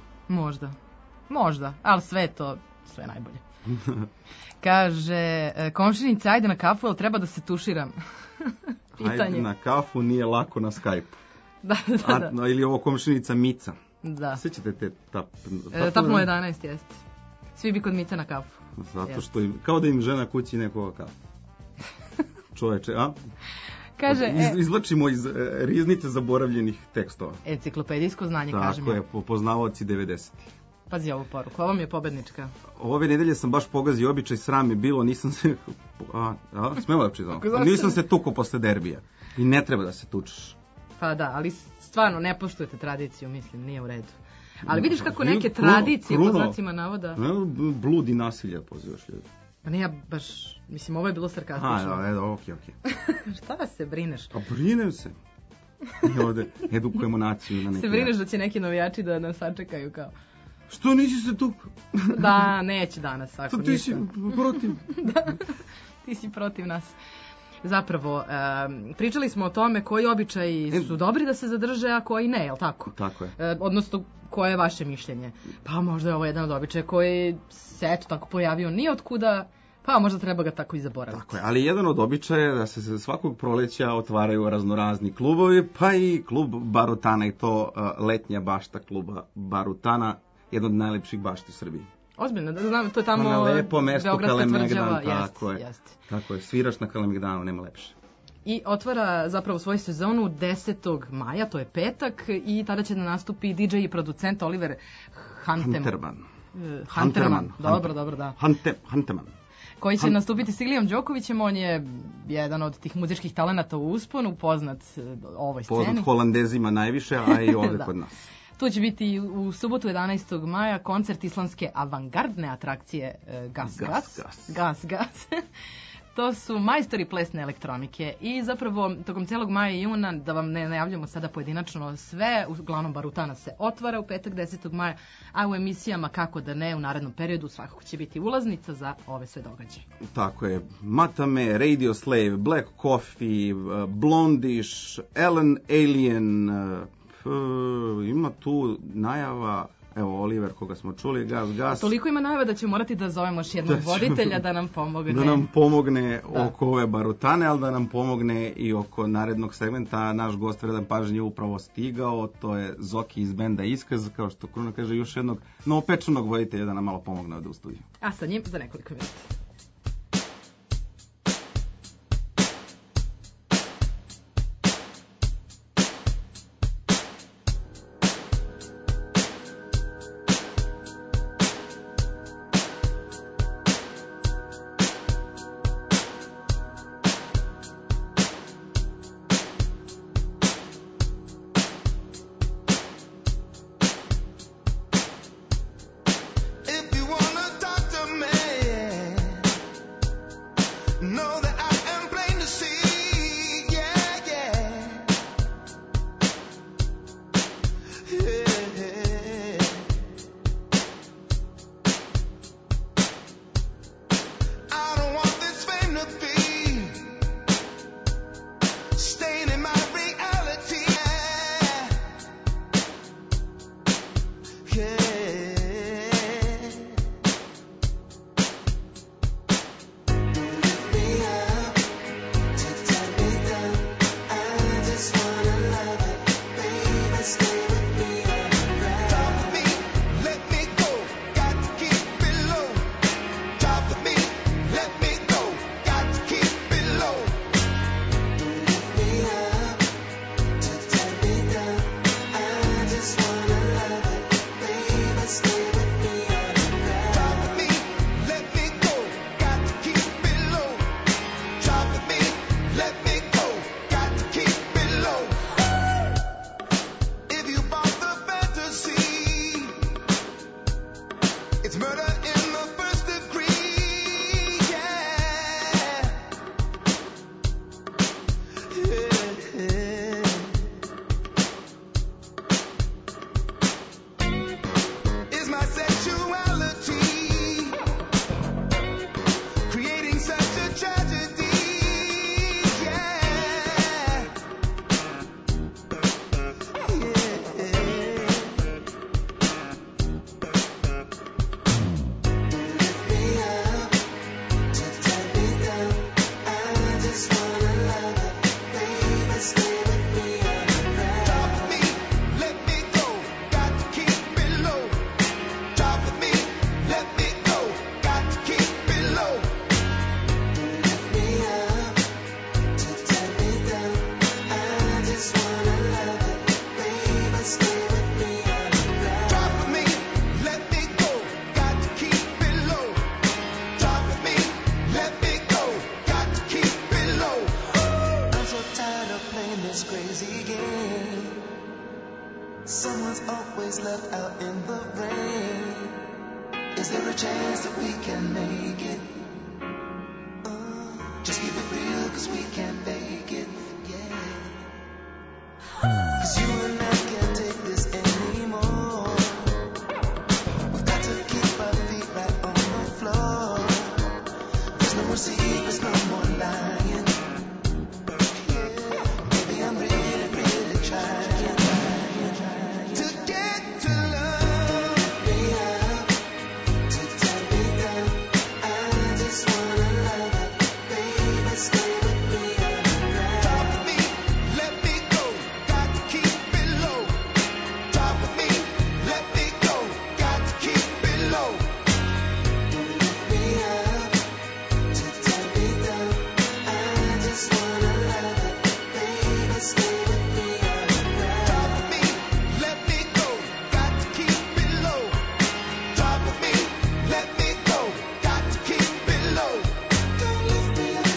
Možda, ali sve najbolje. Kaže, komšinica, ajde na kafu, ali treba da se tuširam. Pitanje. Ajde na kafu, nije lako na Skype. Da. Ili ovo komšinica Mica. Da. Sjećate te Tapno 11, jeste. Svi bi kod Mice na kafu. Zato što kao da im žena kući nekoga kafu. Čoveče, a? Kaže, izvlačimo iz riznice zaboravljenih tekstova. Enciklopedijsko znanje, kažem. Tako je, poznavaoci 90. Pazi ovu poruku, ovo mi je pobednička. Ove nedelje sam baš pogazio običaj, sram je bilo, nisam se... Smelo da čitam. Nisam se tukao posle derbija. I ne treba da se tučeš. Pa da, ali stvarno ne poštujete tradiciju, mislim, nije u redu. Ali vidiš kako neke tradicije, po znacima navoda... Blud i nasilje pozivaš ljudi. Pa ne, ja baš, mislim, ovo je bilo sarkastično. Okej. Šta se brineš? A brinem se. I ovde edukujemo naciju na neki... Se brineš da će neki navijači da nas sačekaju kao... Što nisi se tu? Da, neće danas, ako ti si protiv. Da, ti si protiv nas. Zapravo, pričali smo o tome koji običaji su dobri da se zadrže, a koji ne, je li tako? Tako je. Odnosno, koje je vaše mišljenje? Pa možda je ovo jedan od običaja koji se eto tako pojavio nije otkuda, pa možda treba ga tako i zaboraviti. Tako je, ali jedan od običaja je da se svakog proleća otvaraju raznorazni klubovi, pa i klub Barutana, i to letnja bašta kluba Barutana, jedna od najlepših bašti u Srbiji. Ozbiljno, da znam, to je tamo na lepo mesto Kalemegdan, jeste. Tako je, sviraš na Kalemegdanu, nema lepše. I otvara zapravo svoju sezonu 10. maja, to je petak, i tada će da nastupi DJ i producent Oliver Hunterman. Dobro, da. Hunterman. Koji će nastupiti s Ilijom Đokovićem, on je jedan od tih muzičkih talenata u usponu, poznat ovoj sceni. Poznat Holandezima najviše, a i ovdje kod nas. Tu će biti u subotu 11. maja koncert islandske avangardne atrakcije Gas. To su majstori plesne elektronike i zapravo tokom celog maja i juna, da vam ne najavljamo sada pojedinačno sve, uglavnom Barutana se otvara u petak 10. maja, a u emisijama kako da ne u narednom periodu svakako će biti ulaznica za ove sve događaje. Tako je, Matame, Radio Slave, Black Coffee, Blondish, Ellen Alien, ima tu najava... Evo, Oliver, koga smo čuli, Gas. Toliko ima najava da će morati da zovemo još jednog voditelja da nam pomogne. Da nam pomogne oko ove Barutane, ali da nam pomogne i oko narednog segmenta. Naš gost vredan pažnje je upravo stigao, to je Zoki iz benda Iskaz, kao što Kruna kaže, još jednog novopečenog voditelja da nam malo pomogne ovde u studiju. A sa njim za nekoliko minuta. this crazy game. Someone's always left out in the rain. Is there a chance that we can make it? Just keep it real, cause we can't fake it, yeah. Cause you and I can't take this anymore. We've got to keep our feet right on the floor. There's no more secrets, no more lying. Baby, I'm really, really trying to get to love me up, to tie me down. I just wanna love it, baby, stay with me underground. Talk with me, let me go, got to keep it low. Talk with me, let me go, got to keep it low. Lift me up, to tie me down. I just wanna love it, baby, stay with me underground. Talk with me, let me go, got to keep it low. Talk with me, let me go, got to keep it low. Don't lift me up,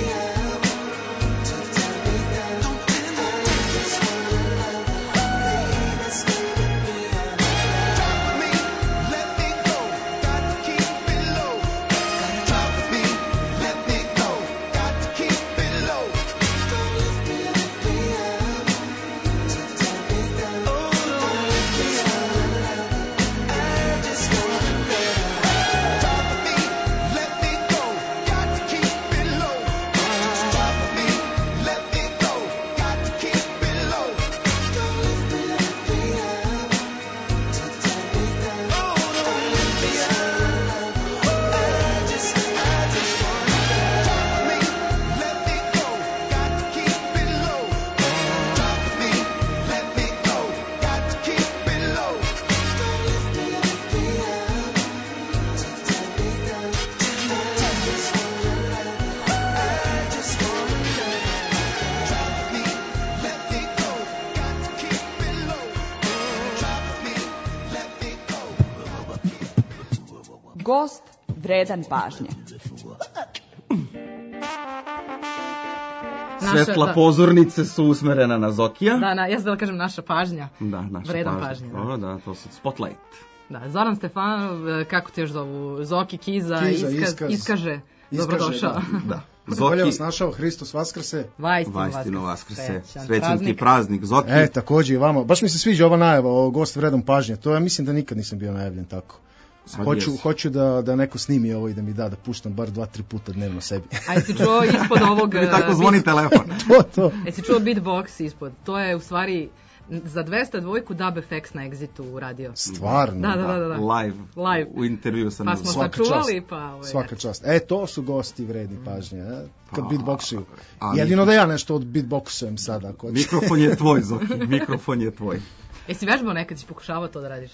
to tie me down. I just wanna love it, baby, stay with me underground. Talk with me, let me go, got to keep it low. Talk with me, let me go, got to keep it low. Don't lift me up, to tie me down. I just wanna love it, I just wanna love it. Talk with me, let me go, got to keep it low. Talk with me, let me go, got to keep it low. Don't lift me up, to tie me down. Don't lift me up, I just wanna love it. Talk with me, let me go, got to keep it low. Talk with me, let me go, got to keep it low. Don't lift me up, to tie me down. I just wanna love it, I just wanna love it. Talk with me, let me go, got to keep it low. Talk with me, let me go. Gost vredan pažnje. Svetla pozornice su usmerena na Zokija. Ja sam da kažem naša pažnja. Da, naša Vredan pažnja. pažnje, da. Dobro, da, to su Spotlight. Da, Zoran Stefanov, kako te još zovu? Zoki, Kiza, Iskaz. Iskaže. Dobrodošao. Da. Bolje vas našao, Hristos Vaskrse. Vajstino Vaskrse. Srećan ti praznik, Zoki. Takođe i vama. Baš mi se sviđa ova najava o gost vredom pažnje. To ja mislim da nikad nisam bio najavljen tako. Hoću da neko snimi ovo i da mi da puštam bar 2-3 puta dnevno sebi. A jesi čuo ispod ovog... Mi tako zvoni telefon. To. Jesi čuo beatbox ispod? To je u stvari za 202 Dub FX na Exitu uradio. Stvarno? Da. Live. U intervju sam... Pa smo sačuvali, pa... Svaka čast. To su gosti vredni pažnje, kad beatboxuju. Jedino da ja nešto od beatboxujem sada. Mikrofon je tvoj, Zoki, mikrofon je tvoj. Jesi vežbao nekad, si pokušavao to da radiš?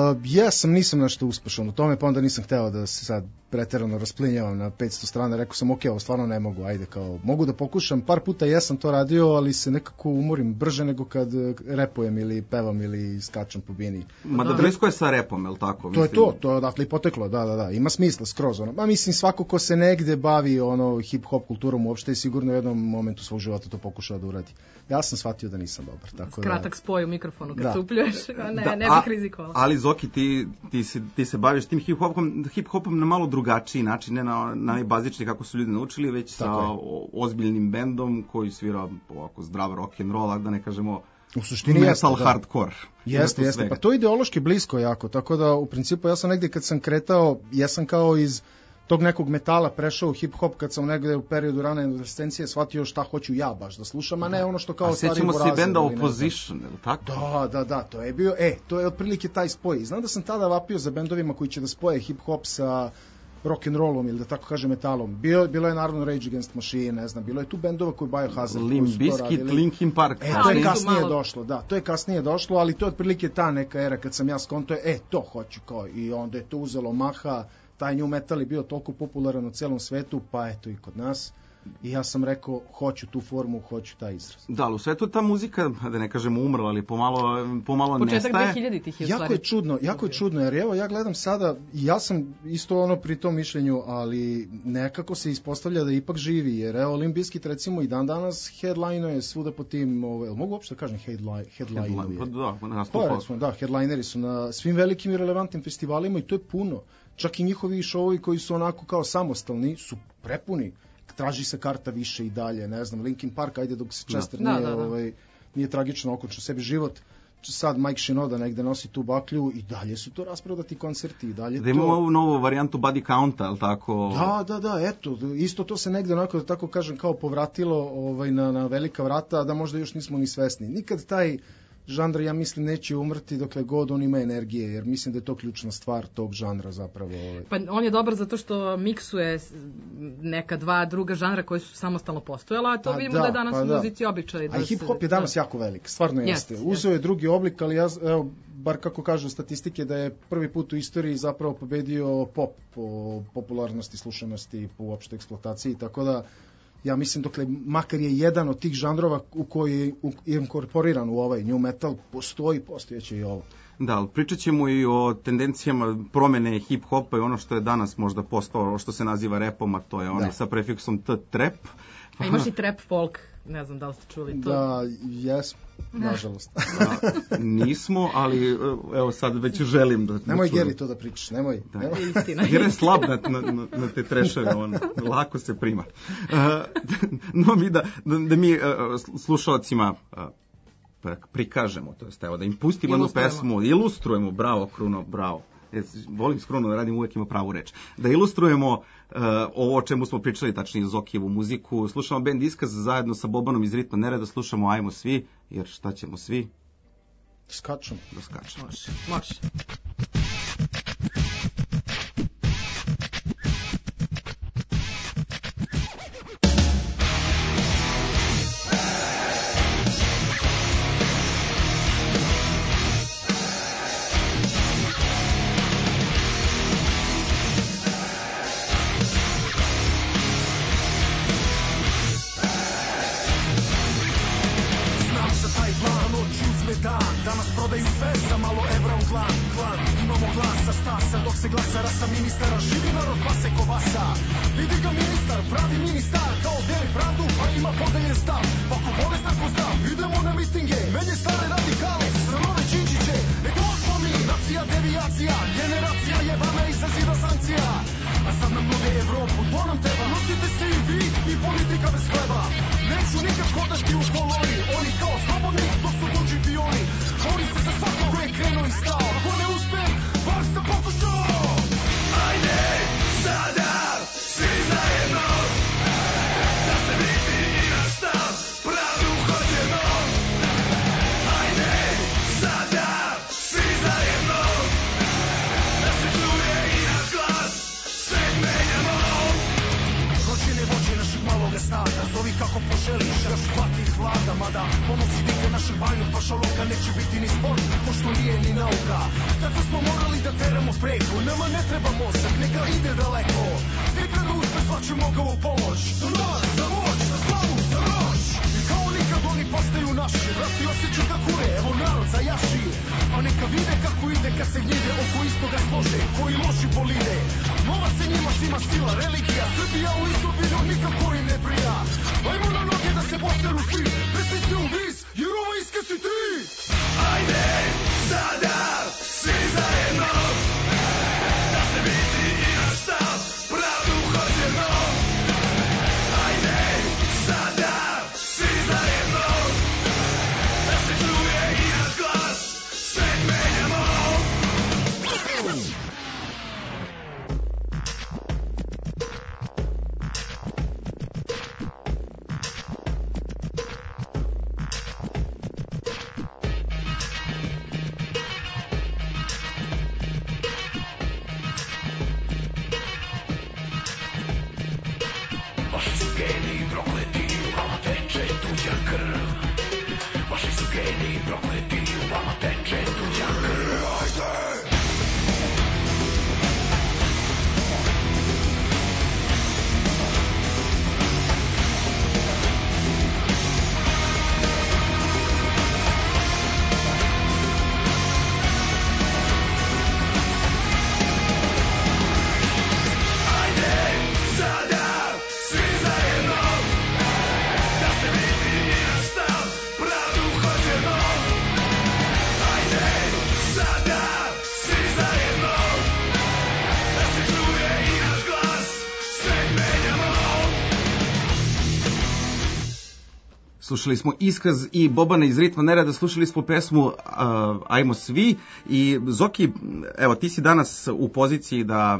Nisam nešto uspešan u tome, pa onda nisam hteo da se sad preterano rasplinjavam na 500 strana, rekao sam ovo stvarno ne mogu, mogu da pokušam, par puta jesam to radio, ali se nekako umorim brže nego kad repujem ili pevam ili skačem po bini. Da blisko je sa repom, je li tako? To je to je odatle i poteklo, da, ima smisla skroz, mislim svako ko se negde bavi hip-hop kulturom uopšte je sigurno u jednom momentu svog života to pokušao da uradi. Ja sam shvatio da nisam dobar. Tako kratak spoj u mikrofonu kad supljuješ, ne bih rizikovao. Ali Zoki, ti se baviš tim hip-hopom na malo drugačiji način, ne na najbazičniji kako su ljudi naučili, već sa ozbiljnim bendom koji svira ovako zdrav rock and roll, da ne kažemo u suštini metal hardcore. Jeste, pa to je ideološki blisko jako, tako da u principu ja sam negdje kad sam kretao, ja sam kao iz tog nekog metala prešao u hip-hop kad sam negde u periodu rane adolescencije shvatio šta hoću ja baš da slušam, a ne ono što kao stari Borazer. A sećamo se benda Opposition, je li tako? Da, to je bio, to je otprilike taj spoj. Znam da sam tada vapio za bendovima koji će da spoje hip-hop sa rock'n'rollom ili da tako kaže metalom. Bilo je naravno Rage Against Machine, ne znam, bilo je tu bendova koji Biohazard. Limp Bizkit, Linkin Park. To je kasnije došlo, to je kasnije došlo, ali to je otprilike ta neka era kad sam ja skonto, to hoću kao, i onda je to uzelo maha. Taj new metal je bio toliko popularan u celom svetu, pa eto i kod nas. i ja sam rekao hoću tu formu, hoću taj izraz. Da, ali u svetu ta muzika, da ne kažemo umrla, ali pomalo početak nestaje. Početak 2000-ih je u stvari. Jako je čudno, jer evo ja gledam sada, ja sam isto pri tom mišljenju, ali nekako se ispostavlja da ipak živi, jer evo Limp Bizkit recimo i dan danas headline-uje svuda po tim, mogu uopšte da kažem headline-uje? Da, headlineri su na svim velikim i relevantnim festivalima i to je puno. Čak i njihovi šovovi koji su onako kao samostalni su prepuni. Traži se karta više i dalje, ne znam, Linkin Park, ajde dok se Chester nije tragično okončao sebi život, sad Mike Shinoda negde nosi tu baklju i dalje su to rasprodati koncerti i dalje da imamo ovu novu varijantu body counta, ali tako? Da, eto, isto to se negde onako, da tako kažem, kao povratilo na velika vrata, da možda još nismo ni svesni. Nikad taj žanr, ja mislim, neće umrti dokle god on ima energije, jer mislim da je to ključna stvar tog žanra zapravo. Pa on je dobar zato što miksuje neka dva druga žanra koji su samostalno postojala, a to vidimo da je danas u muzici običaj. A hip-hop je danas jako velik, stvarno jeste. Uzeo je drugi oblik, ali evo, bar kako kažu statistike, da je prvi put u istoriji zapravo pobedio pop po popularnosti, slušanosti, po uopšte eksploataciji, tako da ja mislim, dokle makar je jedan od tih žanrova u koji je inkorporiran u ovaj new metal, postojeće i ovo. Da, ali pričat ćemo i o tendencijama promene hip-hopa i ono što je danas možda postao, što se naziva repom, a to je onaj sa prefiksom t-trap. A imaš i trap folk, ne znam da li ste čuli to. Da, jesmo, nažalost. Nismo, ali evo sad već želim da... Nemoj Geri to da pričaš, nemoj. Istina. Geri je slab na te treševe, lako se prima. No mi da mi slušalcima prikažemo, to jest evo da im pustimo jednu pesmu, ilustrujemo, bravo Kruno, bravo. Volim s Krunom da radim, uvijek ima pravu reč. Da ilustrujemo ovo o čemu smo pričali, tačnije Zokijevu muziku. Slušamo band Iskaz zajedno sa Bobanom iz Ritma nereda, slušamo Ajmo svi, jer šta ćemo svi? Skačemo. Da skačemo. Može. Danas prodaju sve za malo evra u klan. Imamo glasa, stasa, dok se glasa rasa ministara. Živi narod pa se kovasa. Vidi ga ministar, pravi ministar. Kao deli pravdu, pa ima podeljen stav. Ako vole tako stav, idemo na mitinge. Menje stare radikale, sramove činčiće. Nego smo mi, nacija, devijacija. Generacija jebana izaziva sankcija. A sad nam nude Evropu, to nam treba. Nosite se i vi i politika bez hleba. Neću nikad hodati u koloni. Oni kao slobodni, to su tuđi pioni. Bori se za svako ko je krenuo i stao. Ako ne uspem, bar sam pokušao. Ajde, sada, svi zajedno. Da se vidi i naš stav, pravdu hoćemo. Ajde, sada, svi zajedno. Da se čuje i naš glas, sve menjamo. Ročine vođe naših maloga stada, zovi kako poželiš, još hvati hlada. Mada pomoći dike naših bajnog pašaloka neće biti ni sport, pošto nije ni nauka. Tako smo morali da teramo preko, nama ne treba mozak, neka ide daleko. I kada uspe svaće mogao u pomoć, za novac, za moć, za slavu, za noć. I kao nikad oni postaju naši, rasti osjeću da kure, evo narod zajaši. Pa neka vide kako ide kad se gnjide oko istoga slože, koji loši bolide. Novac se njima svima sila, religija, Srbija u izobilju nikako im ne prija. Ajmo na noge da se posteru svi, preslici u vis, jer ovo iskaz si ti. Ajde, sada, svi zajedno. Da se vidi i naš stav, pravdu hoćemo. Ajde, sada, svi zajedno. Da se čuje i naš glas, sve menjamo. Vaši su geni prokleti, u vama teče tuđa krv. Vaši su geni prokleti, u vama teče tuđa krv. Ajde! Slušali smo Iskaz i Bobana iz Ritma nereda, slušali smo pesmu Ajmo svi. I Zoki, evo ti si danas u poziciji da,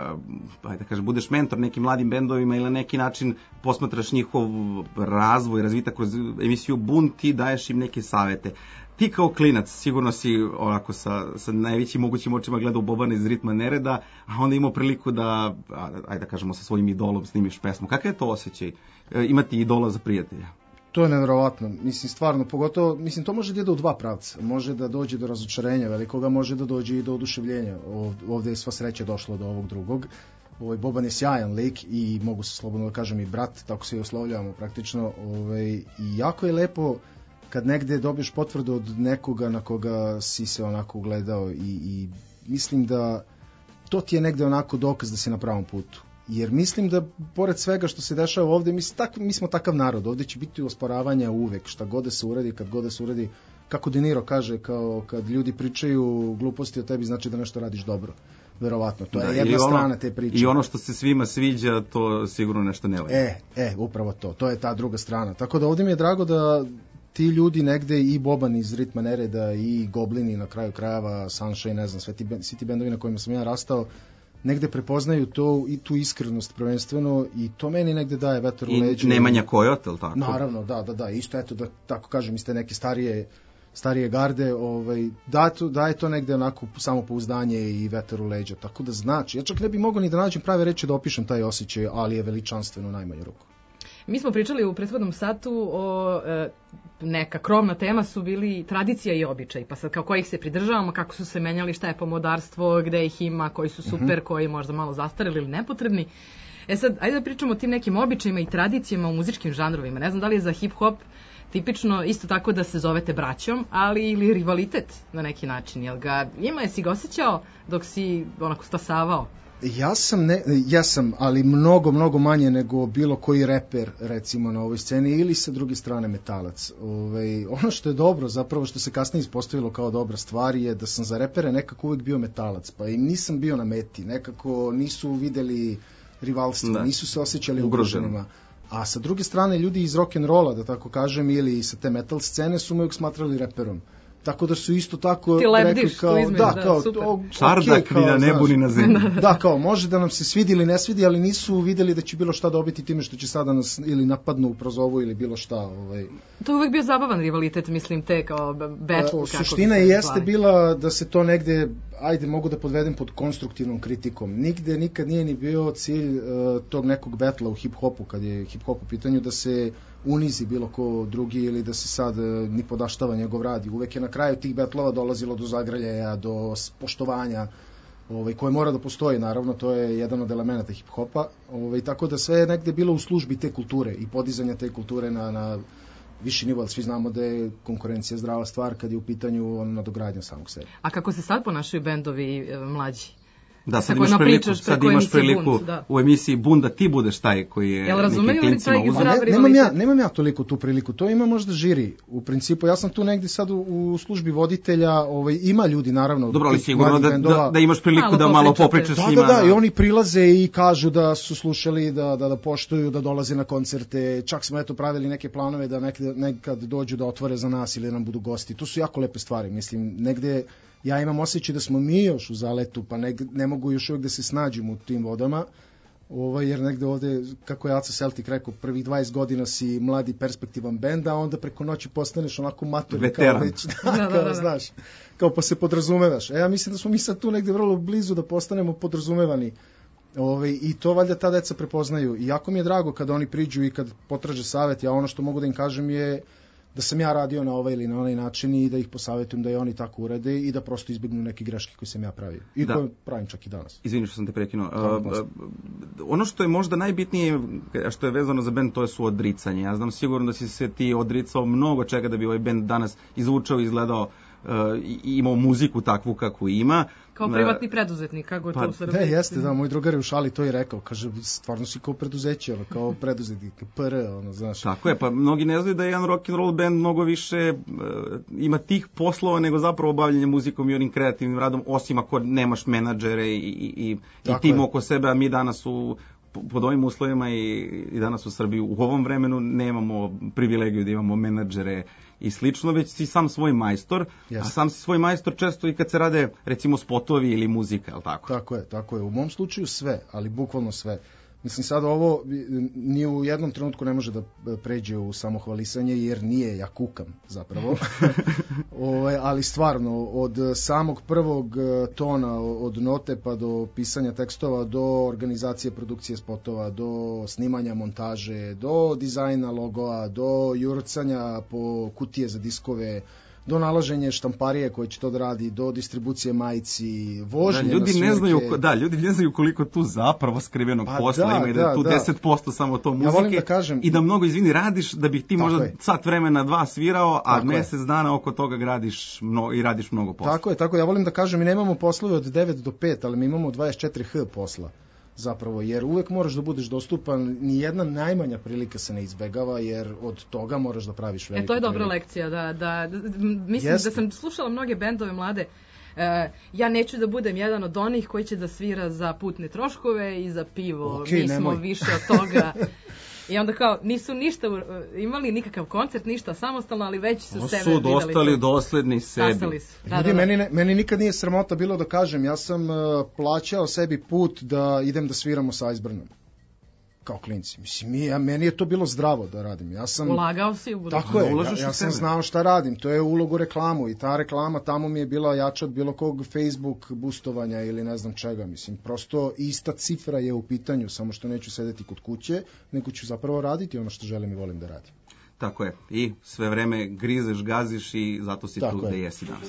da kažem, budeš mentor nekim mladim bendovima ili na neki način posmatraš njihov razvoj, razvitak kroz emisiju Bunt i daješ im neke savete. Ti kao klinac sigurno si onako sa najvećim mogućim očima gledao Bobana iz Ritma nereda, a onda imao priliku da, ajde da kažemo, sa svojim idolom snimiš pesmu. Kakav je to osjećaj imati idola za prijatelja? To je nevjerovatno, mislim stvarno, pogotovo, mislim to može da ide u dva pravca, može da dođe do razočarenja velikoga, može da dođe i do oduševljenja, ovdje je sva sreća došlo do ovog drugog. Boban je sjajan lik i mogu se slobodno da kažem i brat, tako se i oslovljavamo praktično, i jako je lepo kad negde dobiješ potvrdu od nekoga na koga si se onako ugledao i mislim da to ti je negde onako dokaz da si na pravom putu. Jer mislim da, pored svega što se dešava ovdje, mi smo takav narod, ovdje će biti osporavanja uvek, šta god da se uradi, kad god da se uradi, kako De Niro kaže, kao kad ljudi pričaju gluposti o tebi, znači da nešto radiš dobro. Verovatno, to je jedna strana te priče. I ono što se svima sviđa, to sigurno nešto ne valja. Upravo to je ta druga strana. Tako da ovdje mi je drago da ti ljudi negde, i Boban iz Ritma nereda, i Goblini na kraju krajeva, Sunshine, ne znam, svi ti bendovi na kojima sam ja rastao, negde prepoznaju to i tu iskrenost prvenstveno i to meni negde daje vetar u leđu. I Nemanja Kojot, ili tako? Naravno, da, isto eto da tako kažem, iste neke starije garde, daje to negde onako samopouzdanje i vetar u leđa, tako da znači, ja čak ne bi mogao ni da nađem prave reči da opišem taj osjećaj, ali je veličanstveno najmanju ruku. Mi smo pričali u prethodnom satu o neka krovna tema su bili tradicija i običaj, pa sad kao kojih se pridržavamo, kako su se menjali, šta je pomodarstvo, gde ih ima, koji su super, koji možda malo zastareli ili nepotrebni. Sad, ajde da pričamo o tim nekim običajima i tradicijama u muzičkim žanrovima. Ne znam da li je za hip-hop tipično isto tako da se zovete braćom, ali ili rivalitet na neki način. Jesi ga osjećao dok si onako stasavao? Ja sam, ali mnogo manje nego bilo koji reper, recimo, na ovoj sceni, ili sa druge strane metalac. Ono što je dobro, zapravo što se kasnije ispostavilo kao dobra stvar, je da sam za repere nekako uvijek bio metalac, pa im nisam bio na meti, nekako nisu videli rivalstvo, nisu se osjećali ugroženima. A sa druge strane, ljudi iz rock'n'rolla, da tako kažem, ili sa te metal scene su me uvijek smatrali reperom. Tako da su isto tako rekli kao, super. Čardak ni na nebu ni na zemlji. Da, kao, može da nam se svidi ili ne svidi, ali nisu vidjeli da će bilo šta dobiti time što će sada nas ili napadnu, prozovu ili bilo šta. To je uvijek bio zabavan rivalitet, mislim, te kao battle. Suština jeste bila da se to negde, ajde, mogu da podvedem pod konstruktivnom kritikom. Nigde nikad nije ni bio cilj tog nekog betla u hip-hopu, kad je hip-hop u pitanju, da se unizi bilo ko drugi ili da se sad ni podaštava njegov rad. Uvek je na kraju tih betlova dolazilo do zagrljaja, do poštovanja, koje mora da postoji, naravno, to je jedan od elemenata hip-hopa, tako da sve je negde bilo u službi te kulture i podizanja te kulture na viši nivo, ali svi znamo da je konkurencija zdrava stvar kad je u pitanju nadogradnja samog sebe. A kako se sad ponašaju bendovi mlađi? Da, sad imaš priliku u emisiji Bund da ti budeš taj koji je nekim klincima uzman. Nemam ja toliko tu priliku, to ima možda žiri. U principu, ja sam tu negdje sad u službi voditelja, ima ljudi naravno. Dobro, ali sigurno da imaš priliku da malo popričaš s njima. Da, i oni prilaze i kažu da su slušali, da poštuju, da dolaze na koncerte. Čak smo pravili neke planove da nekad dođu da otvore za nas ili da nam budu gosti. To su jako lepe stvari, mislim, negde. Ja imam osjećaj da smo mi još u zaletu, pa ne mogu još uvijek da se snađemo u tim vodama, jer negde ovdje, kako je Aca Celtic rekao, prvih 20 godina si mladi perspektivan bend, a onda preko noći postaneš onako maturni. Veteran. Kao već, znaš, kao pa se podrazumevaš. Ja mislim da smo mi sad tu negde vrlo blizu da postanemo podrazumevani. I to valjda ta deca prepoznaju. I jako mi je drago kada oni priđu i kad potraže savjet, ja ono što mogu da im kažem je da sam ja radio na ovaj ili na onaj način i da ih posavjetujem da i oni tako urede i da prosto izbjegnu neke greške koje sam ja pravio. I koje pravim čak i danas. Izvini što sam te prekinuo. Ono što je možda najbitnije, što je vezano za bend, to su odricanje. Ja znam sigurno da si se ti odricao mnogo čega da bi ovaj bend danas izvučao, izgledao i imao muziku takvu kakvu ima. Kao privatni preduzetnik, kako je to u Srbiji? Jeste, moj drugar je u šali to i rekao, kaže, stvarno si kao preduzeće, kao preduzetnik, PR, znaš. Tako je, pa mnogi ne znaju da je jedan rock and roll band mnogo više ima tih poslova nego zapravo bavljanje muzikom i onim kreativnim radom, osim ako nemaš menadžere i tim oko sebe, a mi danas pod ovim uslovima i danas u Srbiji u ovom vremenu nemamo privilegiju da imamo menadžere i slično, već si sam svoj majstor, a sam si svoj majstor često i kad se rade recimo spotovi ili muzika, je li tako? Tako je. U mom slučaju sve, ali bukvalno sve. Mislim, sad ovo ni u jednom trenutku ne može da pređe u samohvalisanje, jer nije, ja kukam zapravo. Ali stvarno, od samog prvog tona, od note pa do pisanja tekstova, do organizacije produkcije spotova, do snimanja montaže, do dizajna logoa, do jurcanja po kutije za diskove, do nalaženja štamparije koje će to da radi, do distribucije majici, vožnje na svirke. Ljudi ne znaju koliko tu zapravo skrivenog posla ima i da je tu 10% samo to muzike i da mnogo, radiš da bih ti možda sat vremena 2 svirao, a mesec dana oko toga gradiš i radiš mnogo posla. Tako je. Ja volim da kažem, mi nemamo poslove od 9 do 5, ali mi imamo 24h posla. Zapravo, jer uvek moraš da budeš dostupan, ni jedna najmanja prilika se ne izbegava, jer od toga moraš da praviš veliku priliku. To je dobra lekcija, mislim da sam slušala mnoge bendove mlade, ja neću da budem jedan od onih koji će da svira za putne troškove i za pivo, mi smo više od toga. I onda kao, nisu ništa imali nikakav koncert, ništa samostalno, ali već su sebe videli. Su ostali dosledni sebi. Meni nikad nije sramota bilo da kažem, ja sam plaćao sebi put da idem da sviramo sa Iceburnom. Kao klinci. Mislim, meni je to bilo zdravo da radim. Ulagao si u budućnost. Tako je, ja sam znao šta radim. To je ulog u reklamu i ta reklama tamo mi je bila jača od bilo kog Facebook boostovanja ili ne znam čega. Mislim, prosto ista cifra je u pitanju, samo što neću sedeti kod kuće, nego ću zapravo raditi ono što želim i volim da radim. Tako je. I sve vreme grizeš, gaziš i zato si tu gde jesi danas.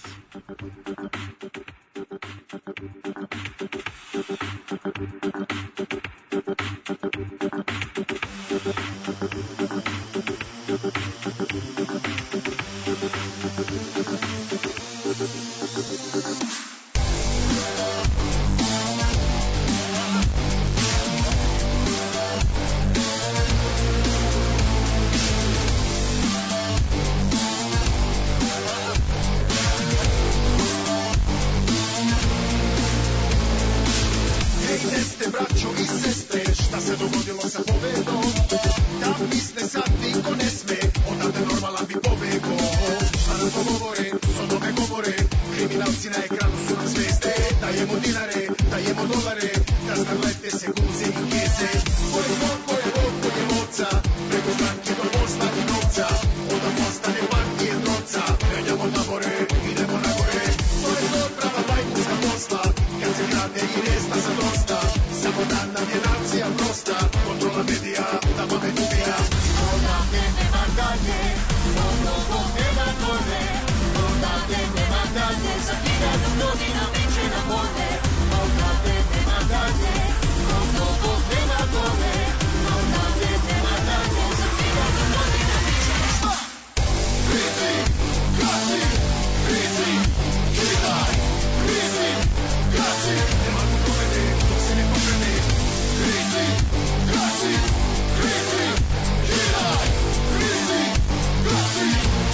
Braćo i sestre, šta se dogodilo sa pobedom? Da misle sad niko ne sme, odavde normalan bi pobego. Šta nam to govore, sodome govore, kriminalci na ekranu su nam zvezde. Dajemo dinare, dajemo dolare, da starlete se guze i keze. Ko je bol, ko je bol, ko je lovca, preko stranke do posla i novca. Onda postane partije droca, menjamo tabore, idemo na gore. To je to prava tajkunska posla, kad se grade i resta za dosta. Samo dan nam je nacija prosta, kontrola medija, da pamet ubija. Odavde nema dalje, ono nema gore. Odavde nema dalje, za 1000 godina biće na bolje. Odavde nema dalje, ono nema gore. Odavde nema dalje, za 1000 godina biće na šta? Krizi, gasi, krizi, kidaj, krizi, gasi. Nema tu pobede, dok se ne pokrene. Krizi, gasi, krizi, kidaj, krizi, gasi.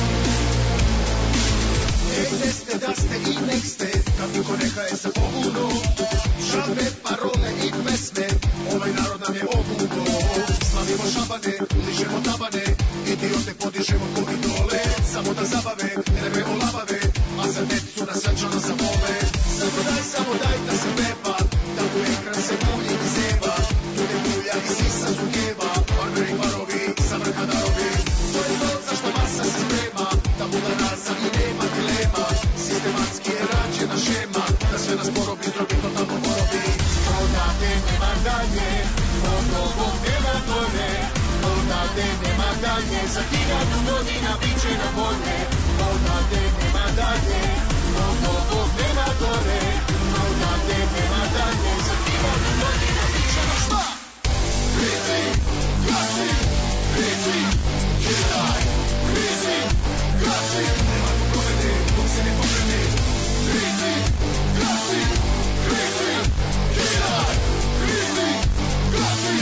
Gde ste, da ste i nek ste, kad niko neka je za pobudu. Žalbe, parole i pesme, ovaj narod nam je obudo. Slavimo šabane, ližemo tabane, idiote podižemo ko idole. Samo da zabave, nebe olabave, a za decu da srčano zavole. Samo daj da se pepa, da u ekran se bulji i zeva. Ljude bulja i sisa zugeva, farmeri i parovi, sa vrha darovi. To je to zašto masa se sprema, da buda nasa i nema dilema. Sistematski je rađena šema, da sve nas porobi, drobi, totalno porobi. Odavde nema dalje, ono nema gore. Odavde nema dalje, za 1000 godina biće na bolje. Odavde nema dalje, ono nema gore. Odavde nema dalje, za 1000 godina biće na šta? Krizi, gasi, krizi, kidaj, krizi, gasi. Nema tu pobede, dok se ne pokrene. Krizi, gasi, krizi, kidaj, krizi, gasi.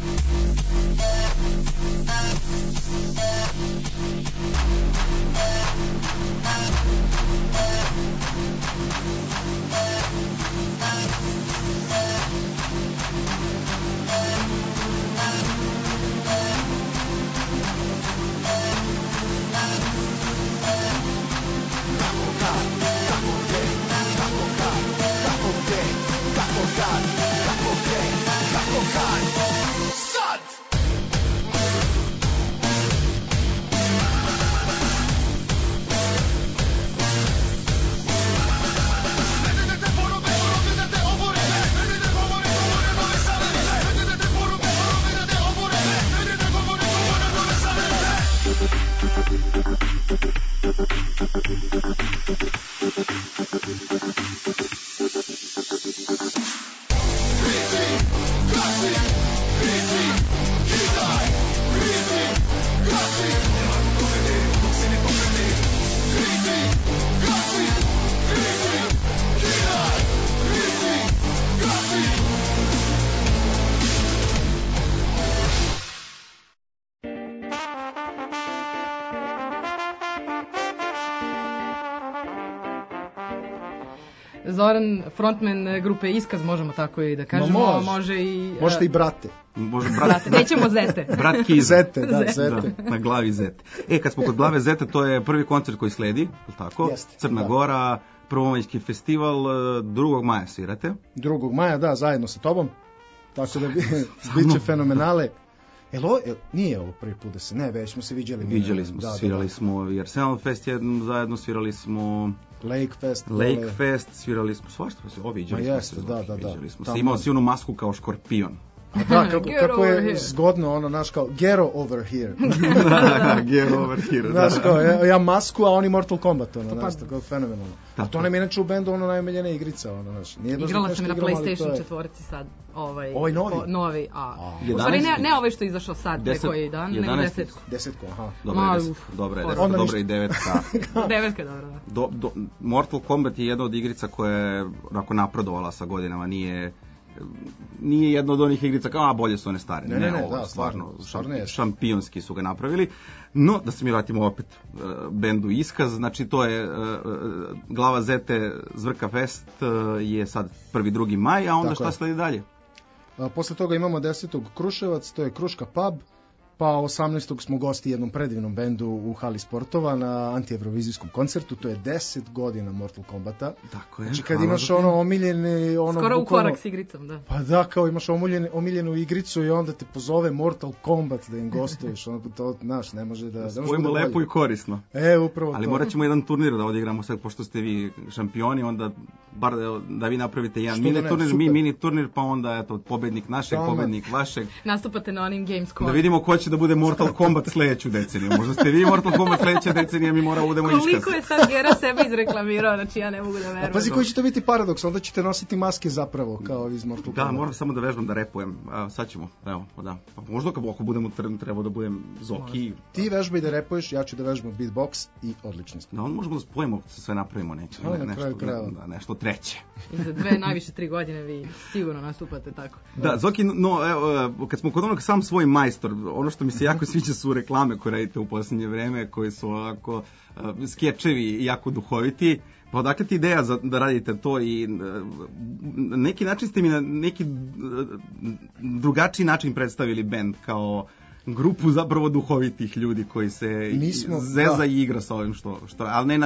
Zoran, frontman grupe Iskaz, možemo tako i da kažemo. Može i... Možete i brate. Može brate. Nećemo Zete. Brat Kiz. Zete, da, Zete. Da, na glavi Zete. Kad smo kod glave Zete, to je prvi koncert koji sledi, je li tako? Jeste. Crna Gora, Prvomajski festival, 2. maja svirate. 2. maja, da, zajedno sa tobom. Tako da biće fenomenale. Nije ovo prvi put da se... Ne, već smo se viđali. Viđali smo, svirali smo i Arsenal Fest jednom zajedno, svirali smo... Lake Fest, svirali smo svašta, viđali smo se. Viđali smo se. Imao si onu masku kao škorpion. A da, kako je zgodno ono, znaš kao, Gero over here. Da, Gero over here. Znaš kao, ja masku, a oni Mortal Kombat, ono, znaš, tako fenomenalno. A to nam je inače u bendu ono najomiljenija igrica, ono, znaš. Igrala sam i na PlayStation 4 sad, ovaj novi, stvari ne ovaj što je izašao sad, koji dan, nego 10-ku, aha. Dobra je 9-ka. 9-ka, dobro, da. Mortal Kombat je jedna od igrica koja je onako napredovala sa godinama, nije jedna od onih igrica kao, bolje su one stare. Ne, stvarno šampionski su ga napravili. No, da se mi vratimo opet bendu Iskaz, znači to je glava Zete Zvrka Fest je sad 1. 2. maj, a onda šta sledi dalje? Posle toga imamo 10. Kruševac, to je Kruška pub, pa 18. smo gosti jednom predivnom bendu u Hali sportova na antievrovizijskom koncertu, to je 10 godina Mortal Kombata. Tako je. Znači kad imaš ono omiljeni... Skoro u korak s igricom, da. Pa da, kao imaš omiljenu igricu i onda te pozove Mortal Kombat da im gostuješ, ono to, znaš, ne može da... Spojimo lepo i korisno. Upravo ali to. morat ćemo jedan turnir da odigramo sad, pošto ste vi šampioni, onda bar da vi napravite jedan mini turnir, pa onda eto, pobednik našeg, pobednik vašeg. Nastupate na onim Gamescom. Da vidimo ko će da bude Mortal Kombat sledeću deceniju. Možda ste vi Mortal Kombat sledeća decenija, mi moramo budemo Iskaz. Koliko je sad Gera sebe izreklamirao, znači ja ne mogu da verujem. A pazi koji će to biti paradoks, onda ćete nositi maske zapravo, kao iz Mortal Kombat. Da, moram samo da vežbam da repujem. Sad ćemo, evo, da. Pa možda ako budemo trebao da budem Zoki. Ti vežbaj da repuješ, ja ću da vežbam beatbox i odlično smo. Da, on možemo da spojimo, sve napravimo nešto treće. I za najviše 3 godine vi sigurno nastupate tako. Da, Zoki, no, evo, kad smo kod onog sam svoj majstor, ono što mi se jako sviđa su reklame koje radite u posljednje vreme, koji su ovako skečevi jako duhoviti. Pa odakle ti ideja da radite to i na neki način ste mi na neki drugačiji način predstavili bend kao grupu zapravo duhovitih ljudi koji se zeza i igra sa ovim što ali ne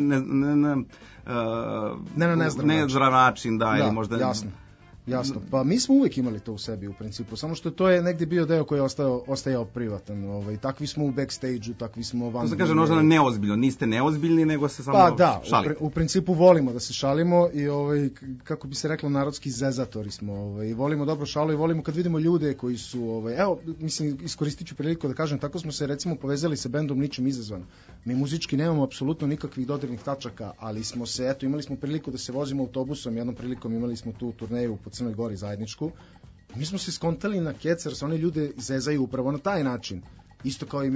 na nezdrav način, da, ili možda... Jasno, pa mi smo uvijek imali to u sebi u principu, samo što to je negdje bio deo koji je ostajao privatan, takvi smo u backstage-u, takvi smo van... To se kaže možda neozbiljno, niste neozbiljni, nego se samo šalite. Pa da, u principu volimo da se šalimo i kako bi se reklo narodski zezatori smo, i volimo dobro šalu i volimo kad vidimo ljude koji su, evo, mislim, iskoristit ću priliku da kažem, tako smo se recimo povezali sa bendom Ničim izazvano. Mi muzički nemamo apsolutno nikakvih dodirnih tačaka, ali smo se, eto, imali smo priliku da se vozimo autobusom, jednom prilikom imali smo tu turneju po Crnoj Gori zajedničku. Mi smo se skontali na kecer, sa one ljude zezaju upravo na taj način, isto kao i mi.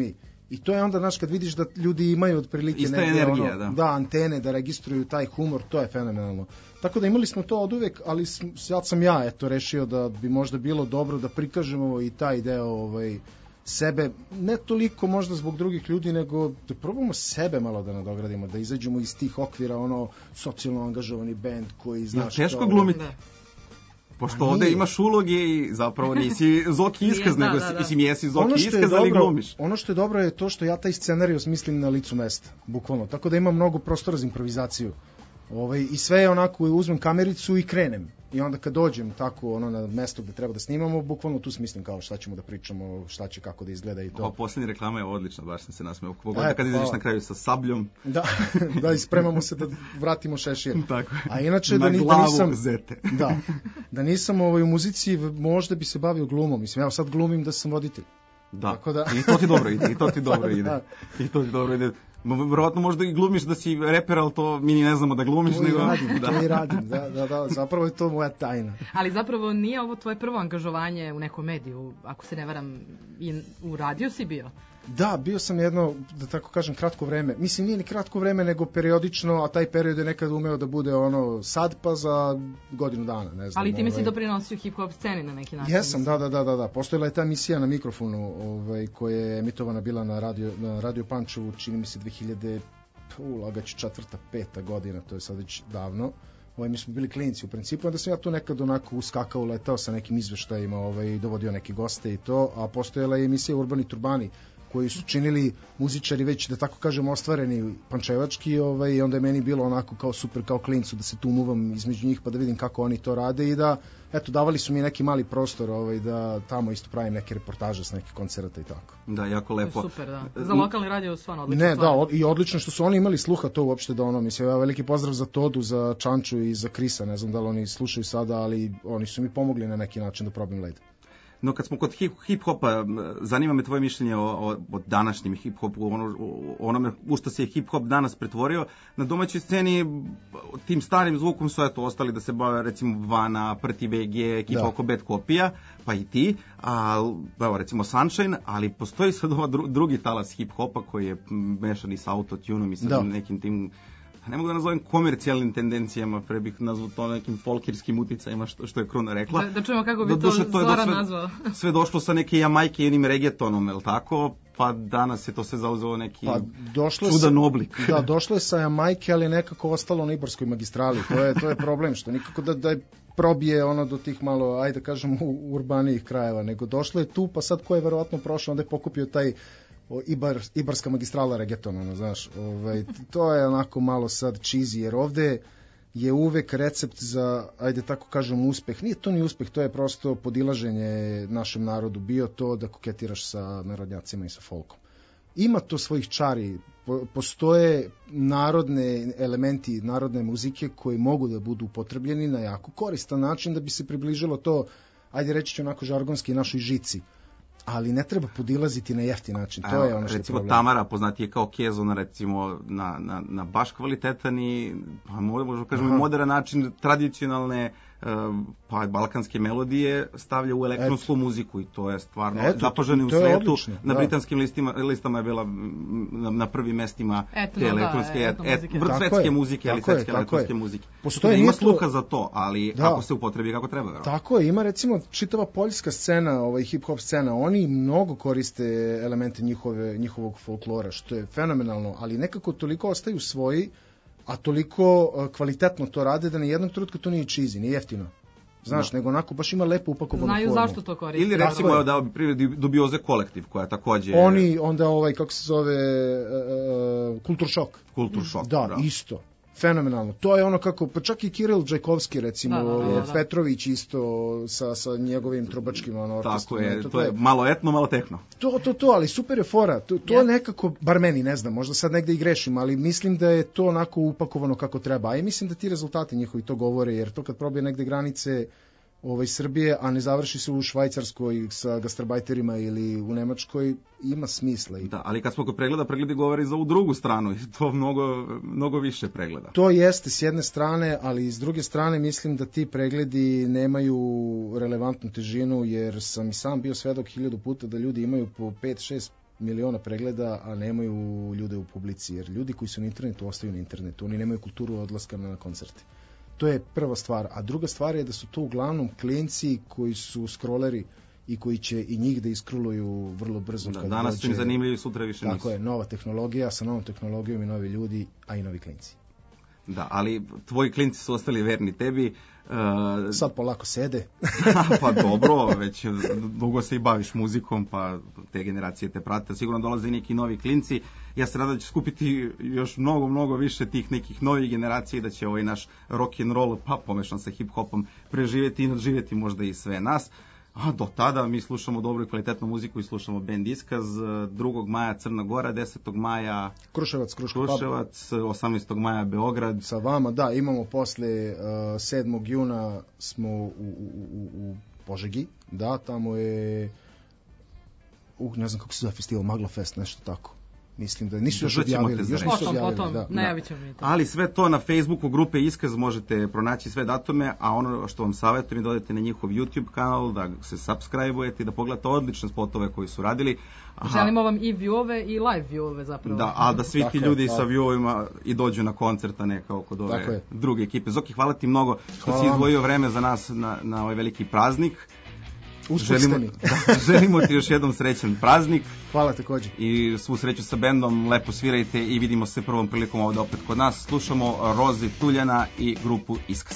I to je onda, znaš, kad vidiš da ljudi imaju otprilike ista energija, da, antene, da registruju taj humor, to je fenomenalno. Tako da imali smo to od uvek, ali sad sam ja rešio da bi možda bilo dobro da prikažemo i taj deo sebe, ne toliko možda zbog drugih ljudi, nego da probamo sebe malo da nadogradimo, da izađemo iz tih okvira, socijalno angažovani bend koji, znaš... Teško glumiti. Pošto ovde imaš uloge i zapravo nisi Zoki Iskaz, nego jesi Zoki Iskaz, ali glumiš. Ono što je dobro je to što ja taj scenarij osmislim na licu mesta, bukvalno. Tako da imam mnogo prostora za improvizaciju. I sve je onako, uzmem kamericu i krenem. I onda kad dođem tako na mesto gde treba da snimamo, bukvalno tu smislim kao šta ćemo da pričamo, šta će kako da izgleda i to. Ova posljednja reklama je odlična, baš sam se nasmeo. Kad izađeš na kraju sa sabljom. Da, ispremamo se da vratimo šešir. Tako je. A inače na glavu zete. Da nisam u muzici, možda bi se bavio glumom. Mislim, ja sad glumim da sam voditelj. Da, i to ti dobro ide. I to ti dobro ide. Vjerovatno možda i glumiš da si reper, ali to mi ni ne znamo da glumiš. To i radim, da, zapravo je to moja tajna. Ali zapravo nije ovo tvoje prvo angažovanje u nekom mediju, ako se ne varam, i u radiju si bio? Da, bio sam jedno, da tako kažem, kratko vreme. Mislim, nije ni kratko vreme, nego periodično, a taj period je nekad umeo da bude sad pa za godinu dana, ne znam. Ali ti mi si doprinosio hip-hop sceni na neki način. Jesam, da. Postojala je ta emisija na mikrofonu koja je emitovana bila na Radio Pančevu, čini mi se 2004. 5. godina, to je sad već davno. Mi smo bili klinici u principu, onda sam ja tu nekad onako uskakao, letao sa nekim izveštajima, dovodio neke goste i to, a postojala je emisija Urbani turbani, koji su činili muzičari već, da tako kažem, ostvareni pančevački, i onda je meni bilo onako kao super, kao klincu, da se tu muvam između njih pa da vidim kako oni to rade i da, eto, davali su mi neki mali prostor da tamo isto pravim neke reportaže s nekih koncerata i tako. Da, jako lepo. Super, da. Za lokalni radio stvarno odlično. Ne, da, i odlično što su oni imali sluha to uopšte da mislim, veliki pozdrav za Todu, za Čanču i za Krisa, ne znam da li oni slušaju sada, ali oni su mi pomogli na neki način da probim led. No kad smo kod hip-hopa, zanima me tvoje mišljenje o današnjem hip-hopu, onome u što se je hip-hop danas pretvorio. Na domaćoj sceni tim starim zvukom su ostali da se bave recimo Vana, Prti VG, ekipa oko Bad Kopija, pa i ti, evo recimo Sunshine, ali postoji sad drugi talas hip-hopa koji je mešan i sa autotunom i sa nekim tim... Ne mogu da nazovem komercijalnim tendencijama, pre bih nazvao to nekim folkirskim uticajima, što je Kruna rekla. Da čujemo kako bi to Zora nazvao. Sve došlo sa neke Jamajke i jednim reggaetonom, je li tako? Pa danas je to sve zauzeo neki čudan oblik. Da, došlo je sa Jamajke, ali nekako ostalo na Ibarskoj magistrali. To je problem, što nikako da probije do tih malo, ajde kažem, urbanijih krajeva, nego došlo je tu, pa sad ko je verovatno prošao, onda je pokupio taj Ibarska magistrala reggaetona, znaš, to je onako malo sad cheesy, jer ovde je uvek recept za, ajde tako kažem, uspeh. Nije to ni uspeh, to je prosto podilaženje našem narodu, bio to da koketiraš sa narodnjacima i sa folkom. Ima to svojih čari, postoje narodne elementi, narodne muzike koji mogu da budu upotrebljeni na jako koristan način da bi se približilo to, ajde reći ću onako žargonski, našoj žici. Ali ne treba podilaziti na jeftin način, to je ono što je recimo problem. Tamara poznatije kao Kezona, recimo na baš kvalitetan i možemo kažemo modern način tradicionalne pa balkanske melodije stavlja u elektronsku muziku i to je stvarno zapaženo u svetu. Na britanskim listama je bila na prvim mestima te elektronske svetske muzike, ali svetske elektronske muzike. Ima sluha za to, ali ako se upotrebi kako treba. Tako je, ima recimo čitava poljska scena, hip-hop scena, oni mnogo koriste elemente njihovog folklora, što je fenomenalno, ali nekako toliko ostaju svoji, a toliko kvalitetno to rade da na jednom trenutku to nije cheesy, nije jeftino. Znaš, nego onako baš ima lepo upakovanu formu. Znaju zašto to koriste. Ili recimo da privredi Dubioze kolektiv, koja takođe... Oni, onda kako se zove, Kultur šok. Kultur šok, da. Isto. Fenomenalno. To je ono kako, pa čak i Kiril Džajkovski, recimo, Petrović isto sa njegovim trubačkim orkestrom. Tako je, to je malo etno, malo tehno. To, ali super je fora. To nekako, bar meni, ne znam, možda sad negde i grešim, ali mislim da je to onako upakovano kako treba. A i mislim da ti rezultati njihovi to govore, jer to kad probije negde granice Srbije, a ne završi se u Švajcarskoj sa gastarbajterima ili u Nemačkoj, ima smisla. Da, ali kad smo kod pregleda, pregledi govori za ovu drugu stranu i to mnogo više pregleda. To jeste s jedne strane, ali s druge strane mislim da ti pregledi nemaju relevantnu težinu, jer sam i sam bio svedok 1000 puta da ljudi imaju po 5, 6 miliona pregleda, a nemaju ljude u publici, jer ljudi koji su na internetu ostaju na internetu, oni nemaju kulturu odlaska na koncerte. To je prva stvar, a druga stvar je da su to uglavnom klijenti koji su scrolleri i koji će i njih da iskruluju vrlo brzo. Da, danas su im zanimljivi, sutra više nisu. Tako je, nova tehnologija, sa novom tehnologijom i novi ljudi, a i novi klinci. Da, ali tvoji klinci su ostali verni tebi. Sad polako sede. Pa dobro, već dugo se i baviš muzikom, pa te generacije te prate. Sigurno dolaze i neki novi klinci. Ja se nadam da će skupiti još mnogo više tih nekih novih generacija i da će ovaj naš rock and roll, pa pomešan sa hip-hopom, preživjeti i nadživjeti možda i sve nas. A do tada mi slušamo dobru i kvalitetnu muziku i slušamo band Iskaz. 2. maja Crna Gora, 10. maja Kruševac, 18. maja Beograd. Sa vama, da, imamo posle 7. juna smo u Požegi, da, tamo je ne znam kako se zove festival, Magla Fest, nešto tako. Mislim da nisu još objavili. Potom, najavit ćemo mi to. Ali sve to na Facebooku grupe Iskaz možete pronaći sve datume, a ono što vam savjetujem je da odete na njihov YouTube kanal, da se subscribe-ujete i da pogledate odlične spotove koji su radili. Želimo vam i viewove i live viewove zapravo. Da, a da svi ti ljudi sa viewovima i dođu na koncert, a ne kao kod ove druge ekipe. Zoki, hvala ti mnogo što si izdvojio vreme za nas na ovaj veliki praznik. Želimo ti još jednom srećan praznik. Hvala također. I svu sreću sa bendom, lepo svirajte i vidimo se prvom prilikom ovdje opet kod nas. Slušamo Rozi Tuljana i grupu Iskaz.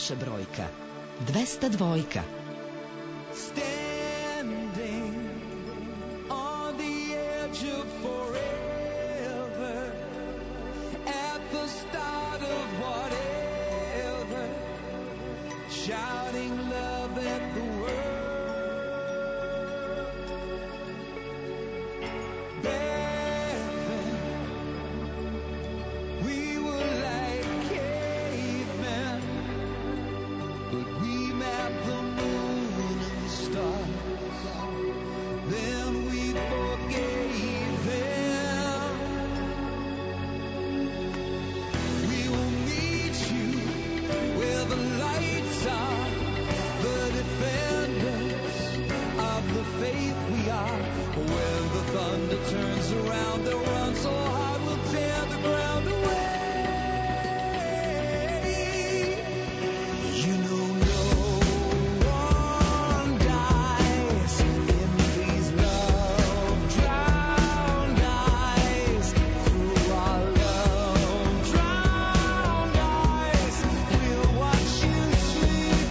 Vaša brojka 202. Standing on the edge of forever, at the start of whatever, shouting love at the world. Barefoot, we were like cavemen, but we mapped the moon and the stars. Then we forgave them. We will meet you where the lights are, the defenders of the faith we are. When the thunder turns around, they'll run so hard we'll tear the ground away. You know no one dies in these love-drowned eyes. Through our love-drowned eyes, we'll watch you sleep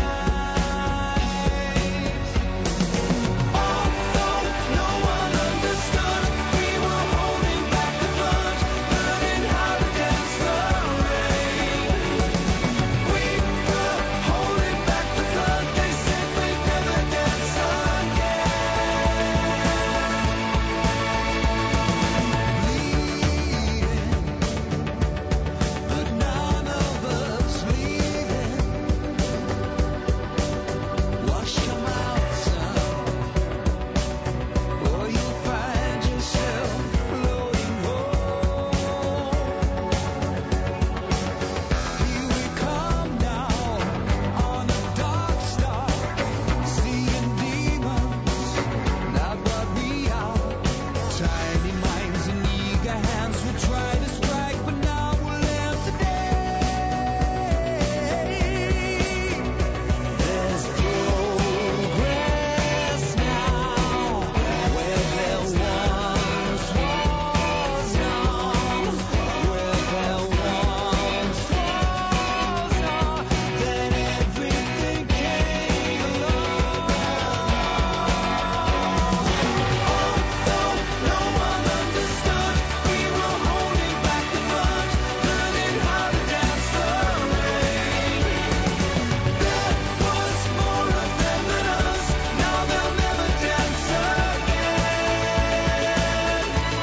tonight. Although no one understood, we were holding back the blood, learning how to dance the rain. We were holding back the blood, they said we'd never dance again. Bleeding, but none of us leaving. Wash your mouth, son, or you'll find yourself floating home. Here we come now on a dark star, seeing demons, not what we are. Tiny minds and eager hands will try to strike, but now we'll land today. There's progress now, where there once was none, where there once was none, then everything came along. Although no one understood, we were holding back the blood, learning how to dance the rain. There was more of them than us, now they'll never dance again.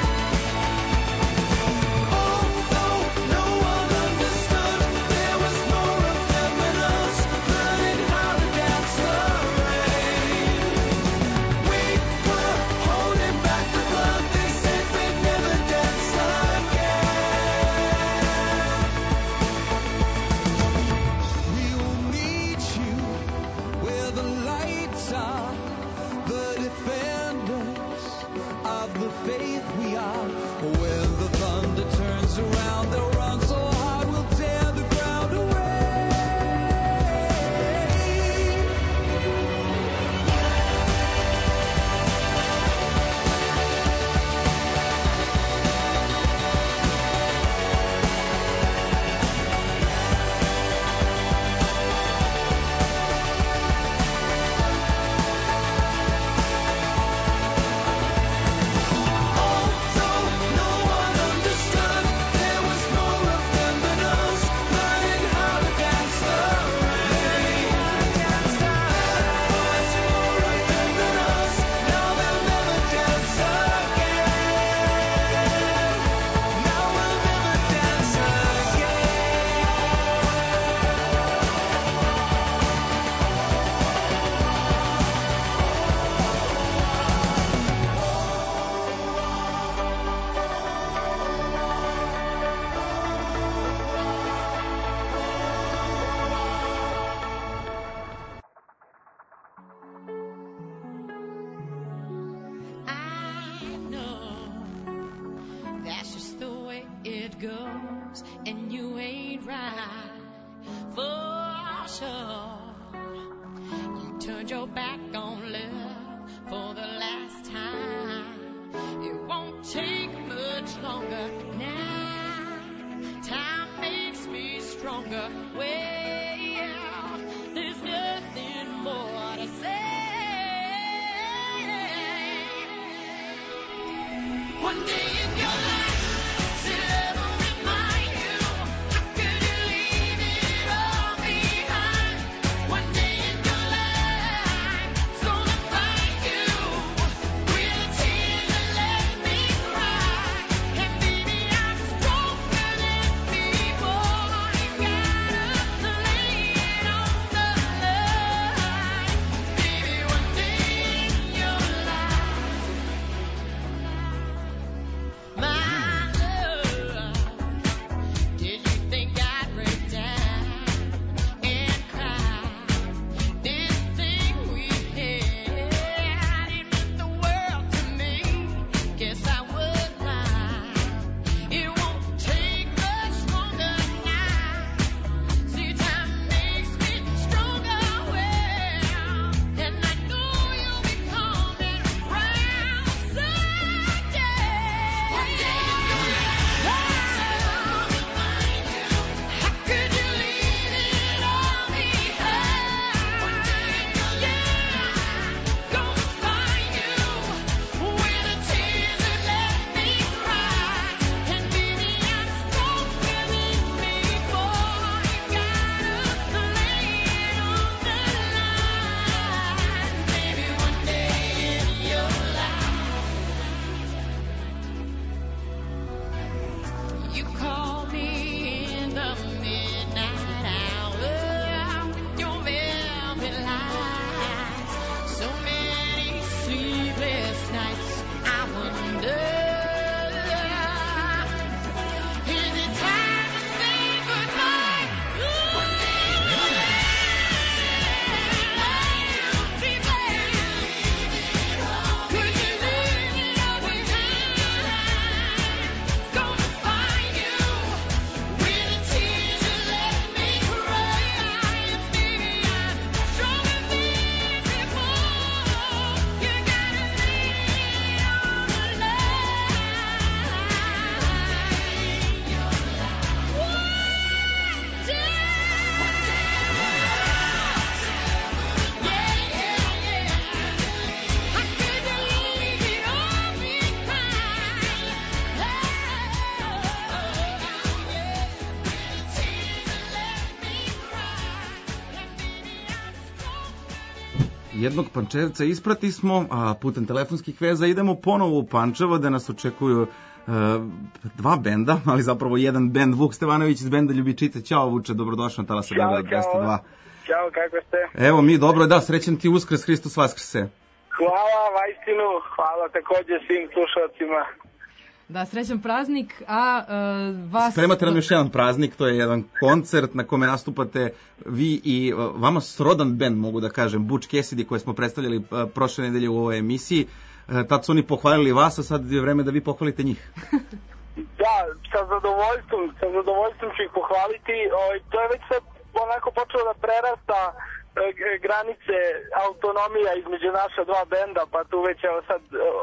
Although no one understood, there was more of them than us, learning how to dance the rain. We were holding back the blood, they said we'd never dance again. We will meet you where the lights are, the defenders of the faith we are. When the thunder turns around, they'll run so hard we'll tear the ground away. Although no one understood, there was more of them than us, learning how to dance the rain. There was more of them than us, now they'll never dance again. Now we'll never dance again. I know that's just the way it goes, and you ain't right for sure. You turned your back on love for the last time. It won't take much longer now. Time makes me stronger. Way jednog Pančevca isprati smo, a putem telefonskih veza idemo ponovo u Pančevo da nas očekuju dva benda, ali zapravo jedan bend. Vuk Stevanović iz benda Ljubičice. Ćao Vuče, dobrodošao na Talasa Benda 202. Ćao, kako ste? Evo mi, dobro, da, srećan ti Uskrs, Hristos Vaskrse. Hvala, vajstinu, hvala takođe svim slušalcima. Da, srećan praznik, a vas... Spremate nam još jedan praznik, to je jedan koncert na kome nastupate vi i vama srodan bend, mogu da kažem, Butch Cassidy, koje smo predstavljali prošle nedelje u ovoj emisiji. Tad su oni pohvalili vas, a sad je vreme da vi pohvalite njih. Da, sa zadovoljstvom ću ih pohvaliti. To je već sad onako počelo da prerasta granice autonomija između naša dva benda, pa tu već evo sad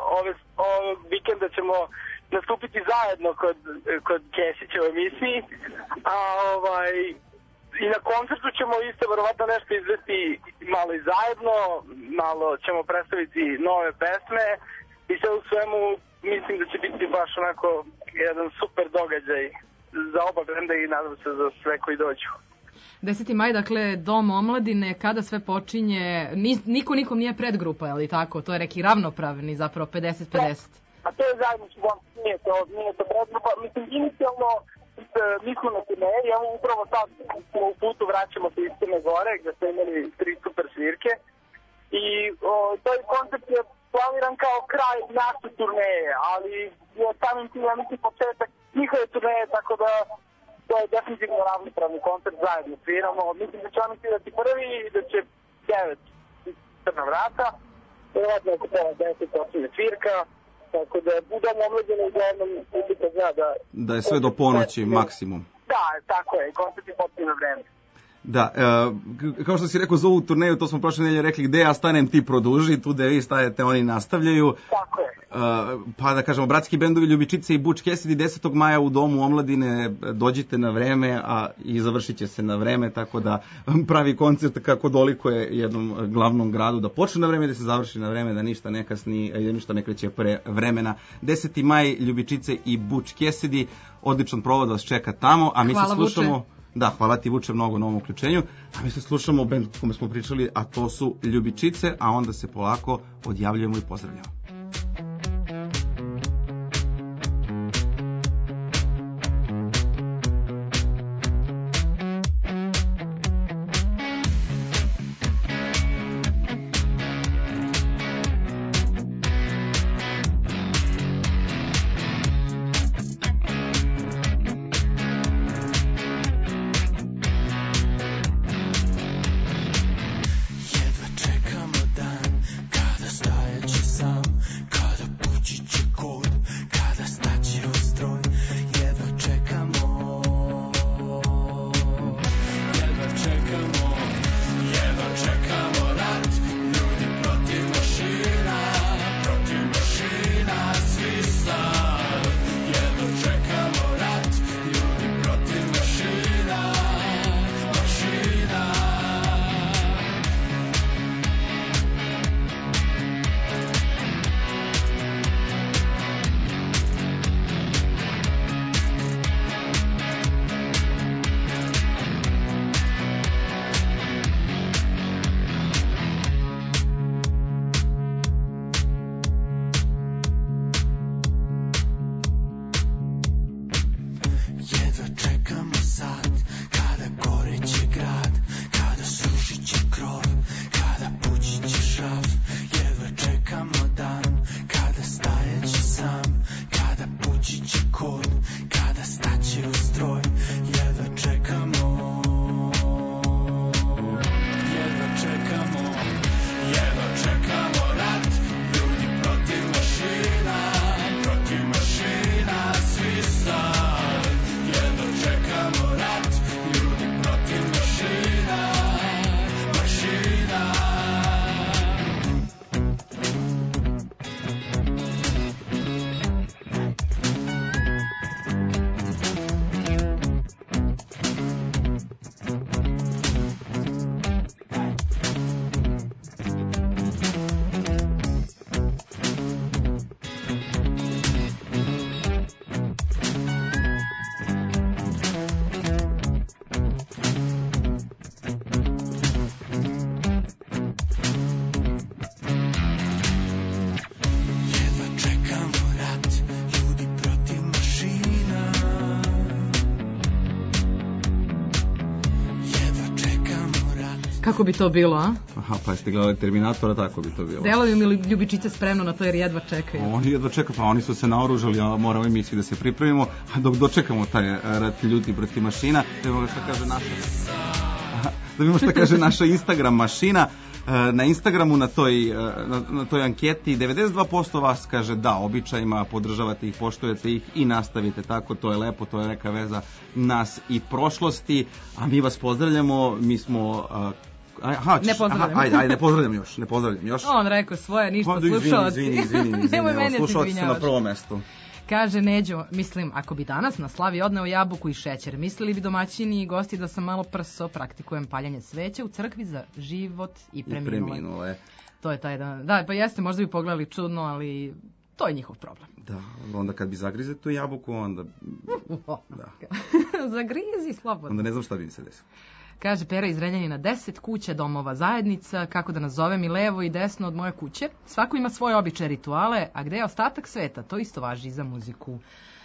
ovog vikenda ćemo nastupiti zajedno kod Kesića u emisiji, i na koncertu ćemo isto verovatno nešto izvesti malo i zajedno, malo ćemo predstaviti nove pesme i sve u svemu mislim da će biti baš onako jedan super događaj za oba benda i nadam se za sve koji dođu. 10. maj, dakle, Dom omladine, kada sve počinje, niko nikom nije predgrupa, je li tako? To je neki ravnopravni, zapravo 50-50. A to je zajednički dom, nije to predgrupa. Mislim, inicijalno mi smo na turneji, evo upravo sad smo u putu, vraćamo se iz Crne Gore, gde smo imali 3 super svirke. I taj koncept je planiran kao kraj naše turneje, ali je samim tim, ja mislim, početak njihove turneje, tako da to je definitivno ravnopravni koncert, zajedno sviramo. Mislim da će oni svirati prvi i da će 9 Crna vrata, vjerojatno oko pola 10 počinje svirka, tako da budemo omlađeni i gledam publika zna da je sve do ponoći maksimum. Da, tako je, koncert je potpuno vreme. Da, kao što si rekao za ovu turneju, to smo prošle nedelje rekli, gde ja stanem ti produži, tu gde vi stajete oni nastavljaju. Tako je. Pa da kažemo, bratski bendovi Ljubičice i Butch Cassidy 10. maja u Domu omladine, dođite na vreme, a i završit će se na vreme, tako da pravi koncert kako dolikuje jednom glavnom gradu, da počne na vreme, da se završi na vreme, da ništa ne kasni, da ništa ne kreće pre vremena. 10. maj Ljubičice i Butch Cassidy, odličan provod vas čeka tamo, a mi se slušamo... Vuče. Da, hvala ti Vuče mnogo na ovom uključenju, a mi se slušamo bend o kome smo pričali, a to su Ljubičice, a onda se polako odjavljujemo i pozdravljamo. Kako bi to bilo, a? Aha, pa jeste gledali Terminatora, tako bi to bilo. Delovi mi Ljubičice spremno na to jer jedva čekaju. Oni jedva čekaju, pa oni su se naoružali, a moramo i mi svi da se pripremimo, a dok dočekamo taj rat ljudi protiv mašina, da vidimo šta kaže naša... Da vidimo šta kaže naša Instagram mašina. Na Instagramu na toj anketi 92% vas kaže da običajima, podržavate ih, poštujete ih i nastavite tako, to je lepo, to je neka veza nas i prošlosti, a mi vas pozdravljamo, mi smo... Ne pozdravljam. Ajde, ne pozdravljam još. On rekao svoje, ništa, slušalci. Izvini, Nemoj mene ti slušalci su na prvom mestu. Kaže Neđo, mislim, ako bi danas na slavi odneo jabuku i šećer, mislili bi domaćini i gosti da sam malo prso, praktikujem paljanje sveća u crkvi za život i preminule. To je taj dan. Da, pa jeste, možda bi pogledali čudno, ali to je njihov problem. Da, onda kad bi zagrize tu jabuku, onda... Da. Zagrizi slobodno. Onda ne znam šta bi mi se desilo. Kaže Pera iz Renjanina, 10 kuća, domova, zajednica, kako da nazovem i levo i desno od moje kuće. Svako ima svoje običaje, rituale, a gde je ostatak sveta, to isto važi i za muziku.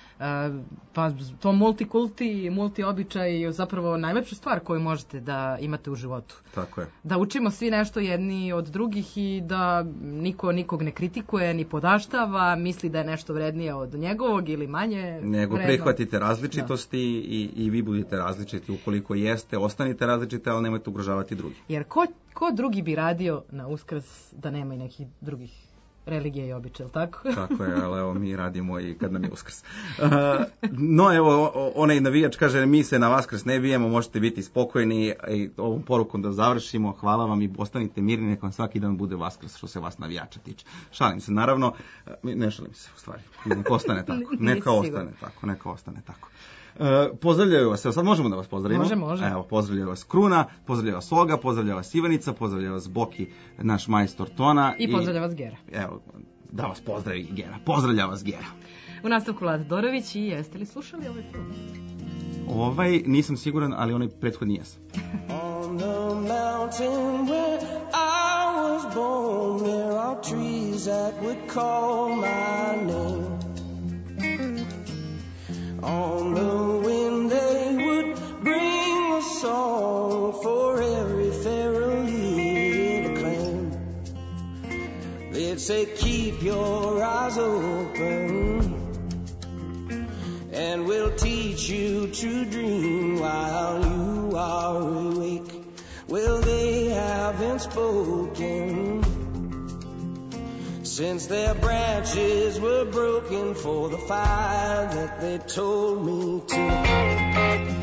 Pa to multikulti, multiobičaj je zapravo najlepša stvar koju možete da imate u životu. Tako je. Da učimo svi nešto jedni od drugih i da niko nikog ne kritikuje, ni podaštava, misli da je nešto vrednije od njegovog ili manje nego vredno. Prihvatite različitosti i vi budete različiti ukoliko jeste, ostanite različite, ali nemojte ugrožavati drugi. Jer ko drugi bi radio na Uskrs da nema i nekih drugih religije i običaj, tako? Tako je, ali evo mi radimo i kad nam je Uskrs. No evo, onaj navijač kaže, mi se na Vaskrs ne bijemo, možete biti spokojni i ovom porukom da završimo. Hvala vam i ostanite mirni, neka vam svaki dan bude Vaskrs što se vas navijača tiče. Šalim se, naravno, ne šalim se u stvari, neka ostane tako, neka ostane tako. Pozdravljaju vas, evo sad možemo da vas pozdravimo. Može. Evo, pozdravljaju vas Kruna, pozdravljaju vas Olga, pozdravljaju vas Ivanica, pozdravljaju vas Boki, naš majstor tona. I pozdravlja vas Gera. Evo, da vas pozdravi Gera, pozdravlja vas Gera. U nastavku Vlada Dorović i jeste li slušali ovaj film? Ovaj nisam siguran, ali onaj prethodni jesam. On the mountain where I was born, there are trees that would call my name. On the wind they would bring a song for every feral year to claim. They'd say keep your eyes open, and we'll teach you to dream while you are awake. Well, they haven't spoken since their branches were broken for the fire that they told me to.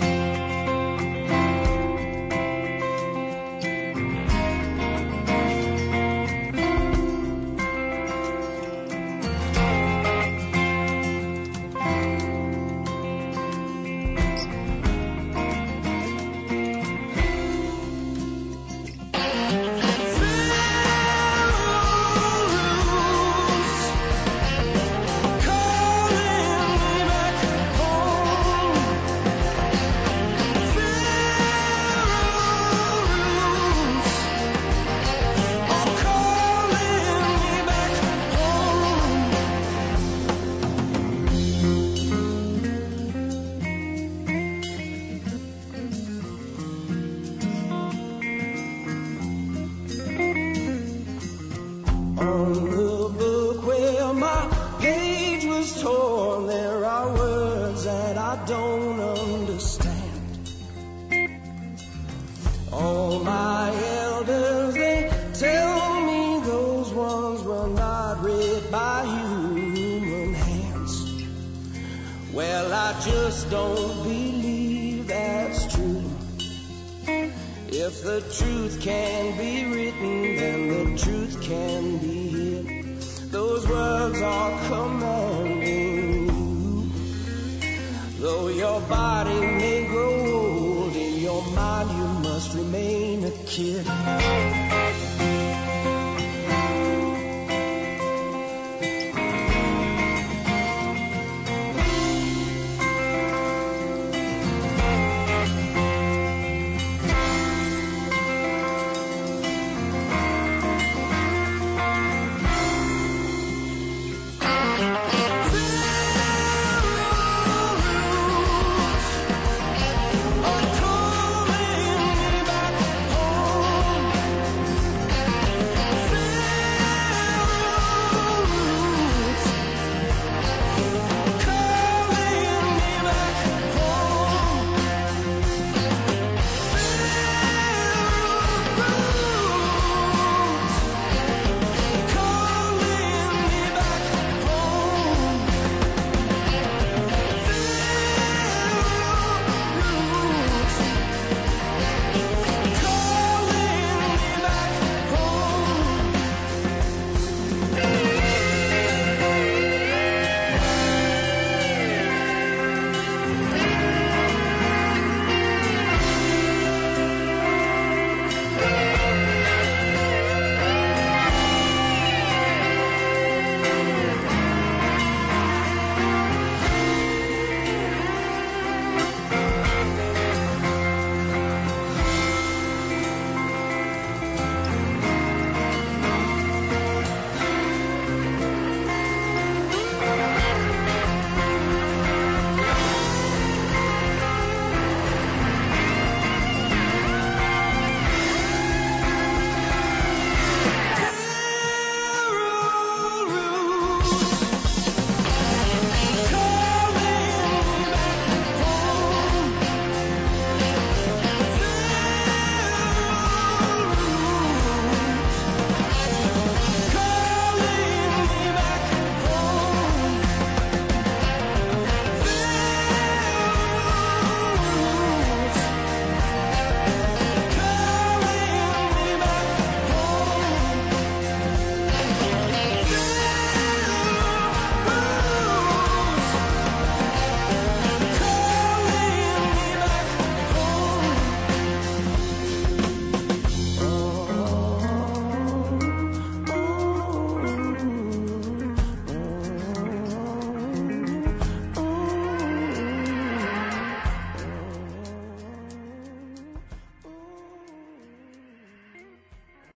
Don't believe that's true. If the truth can be written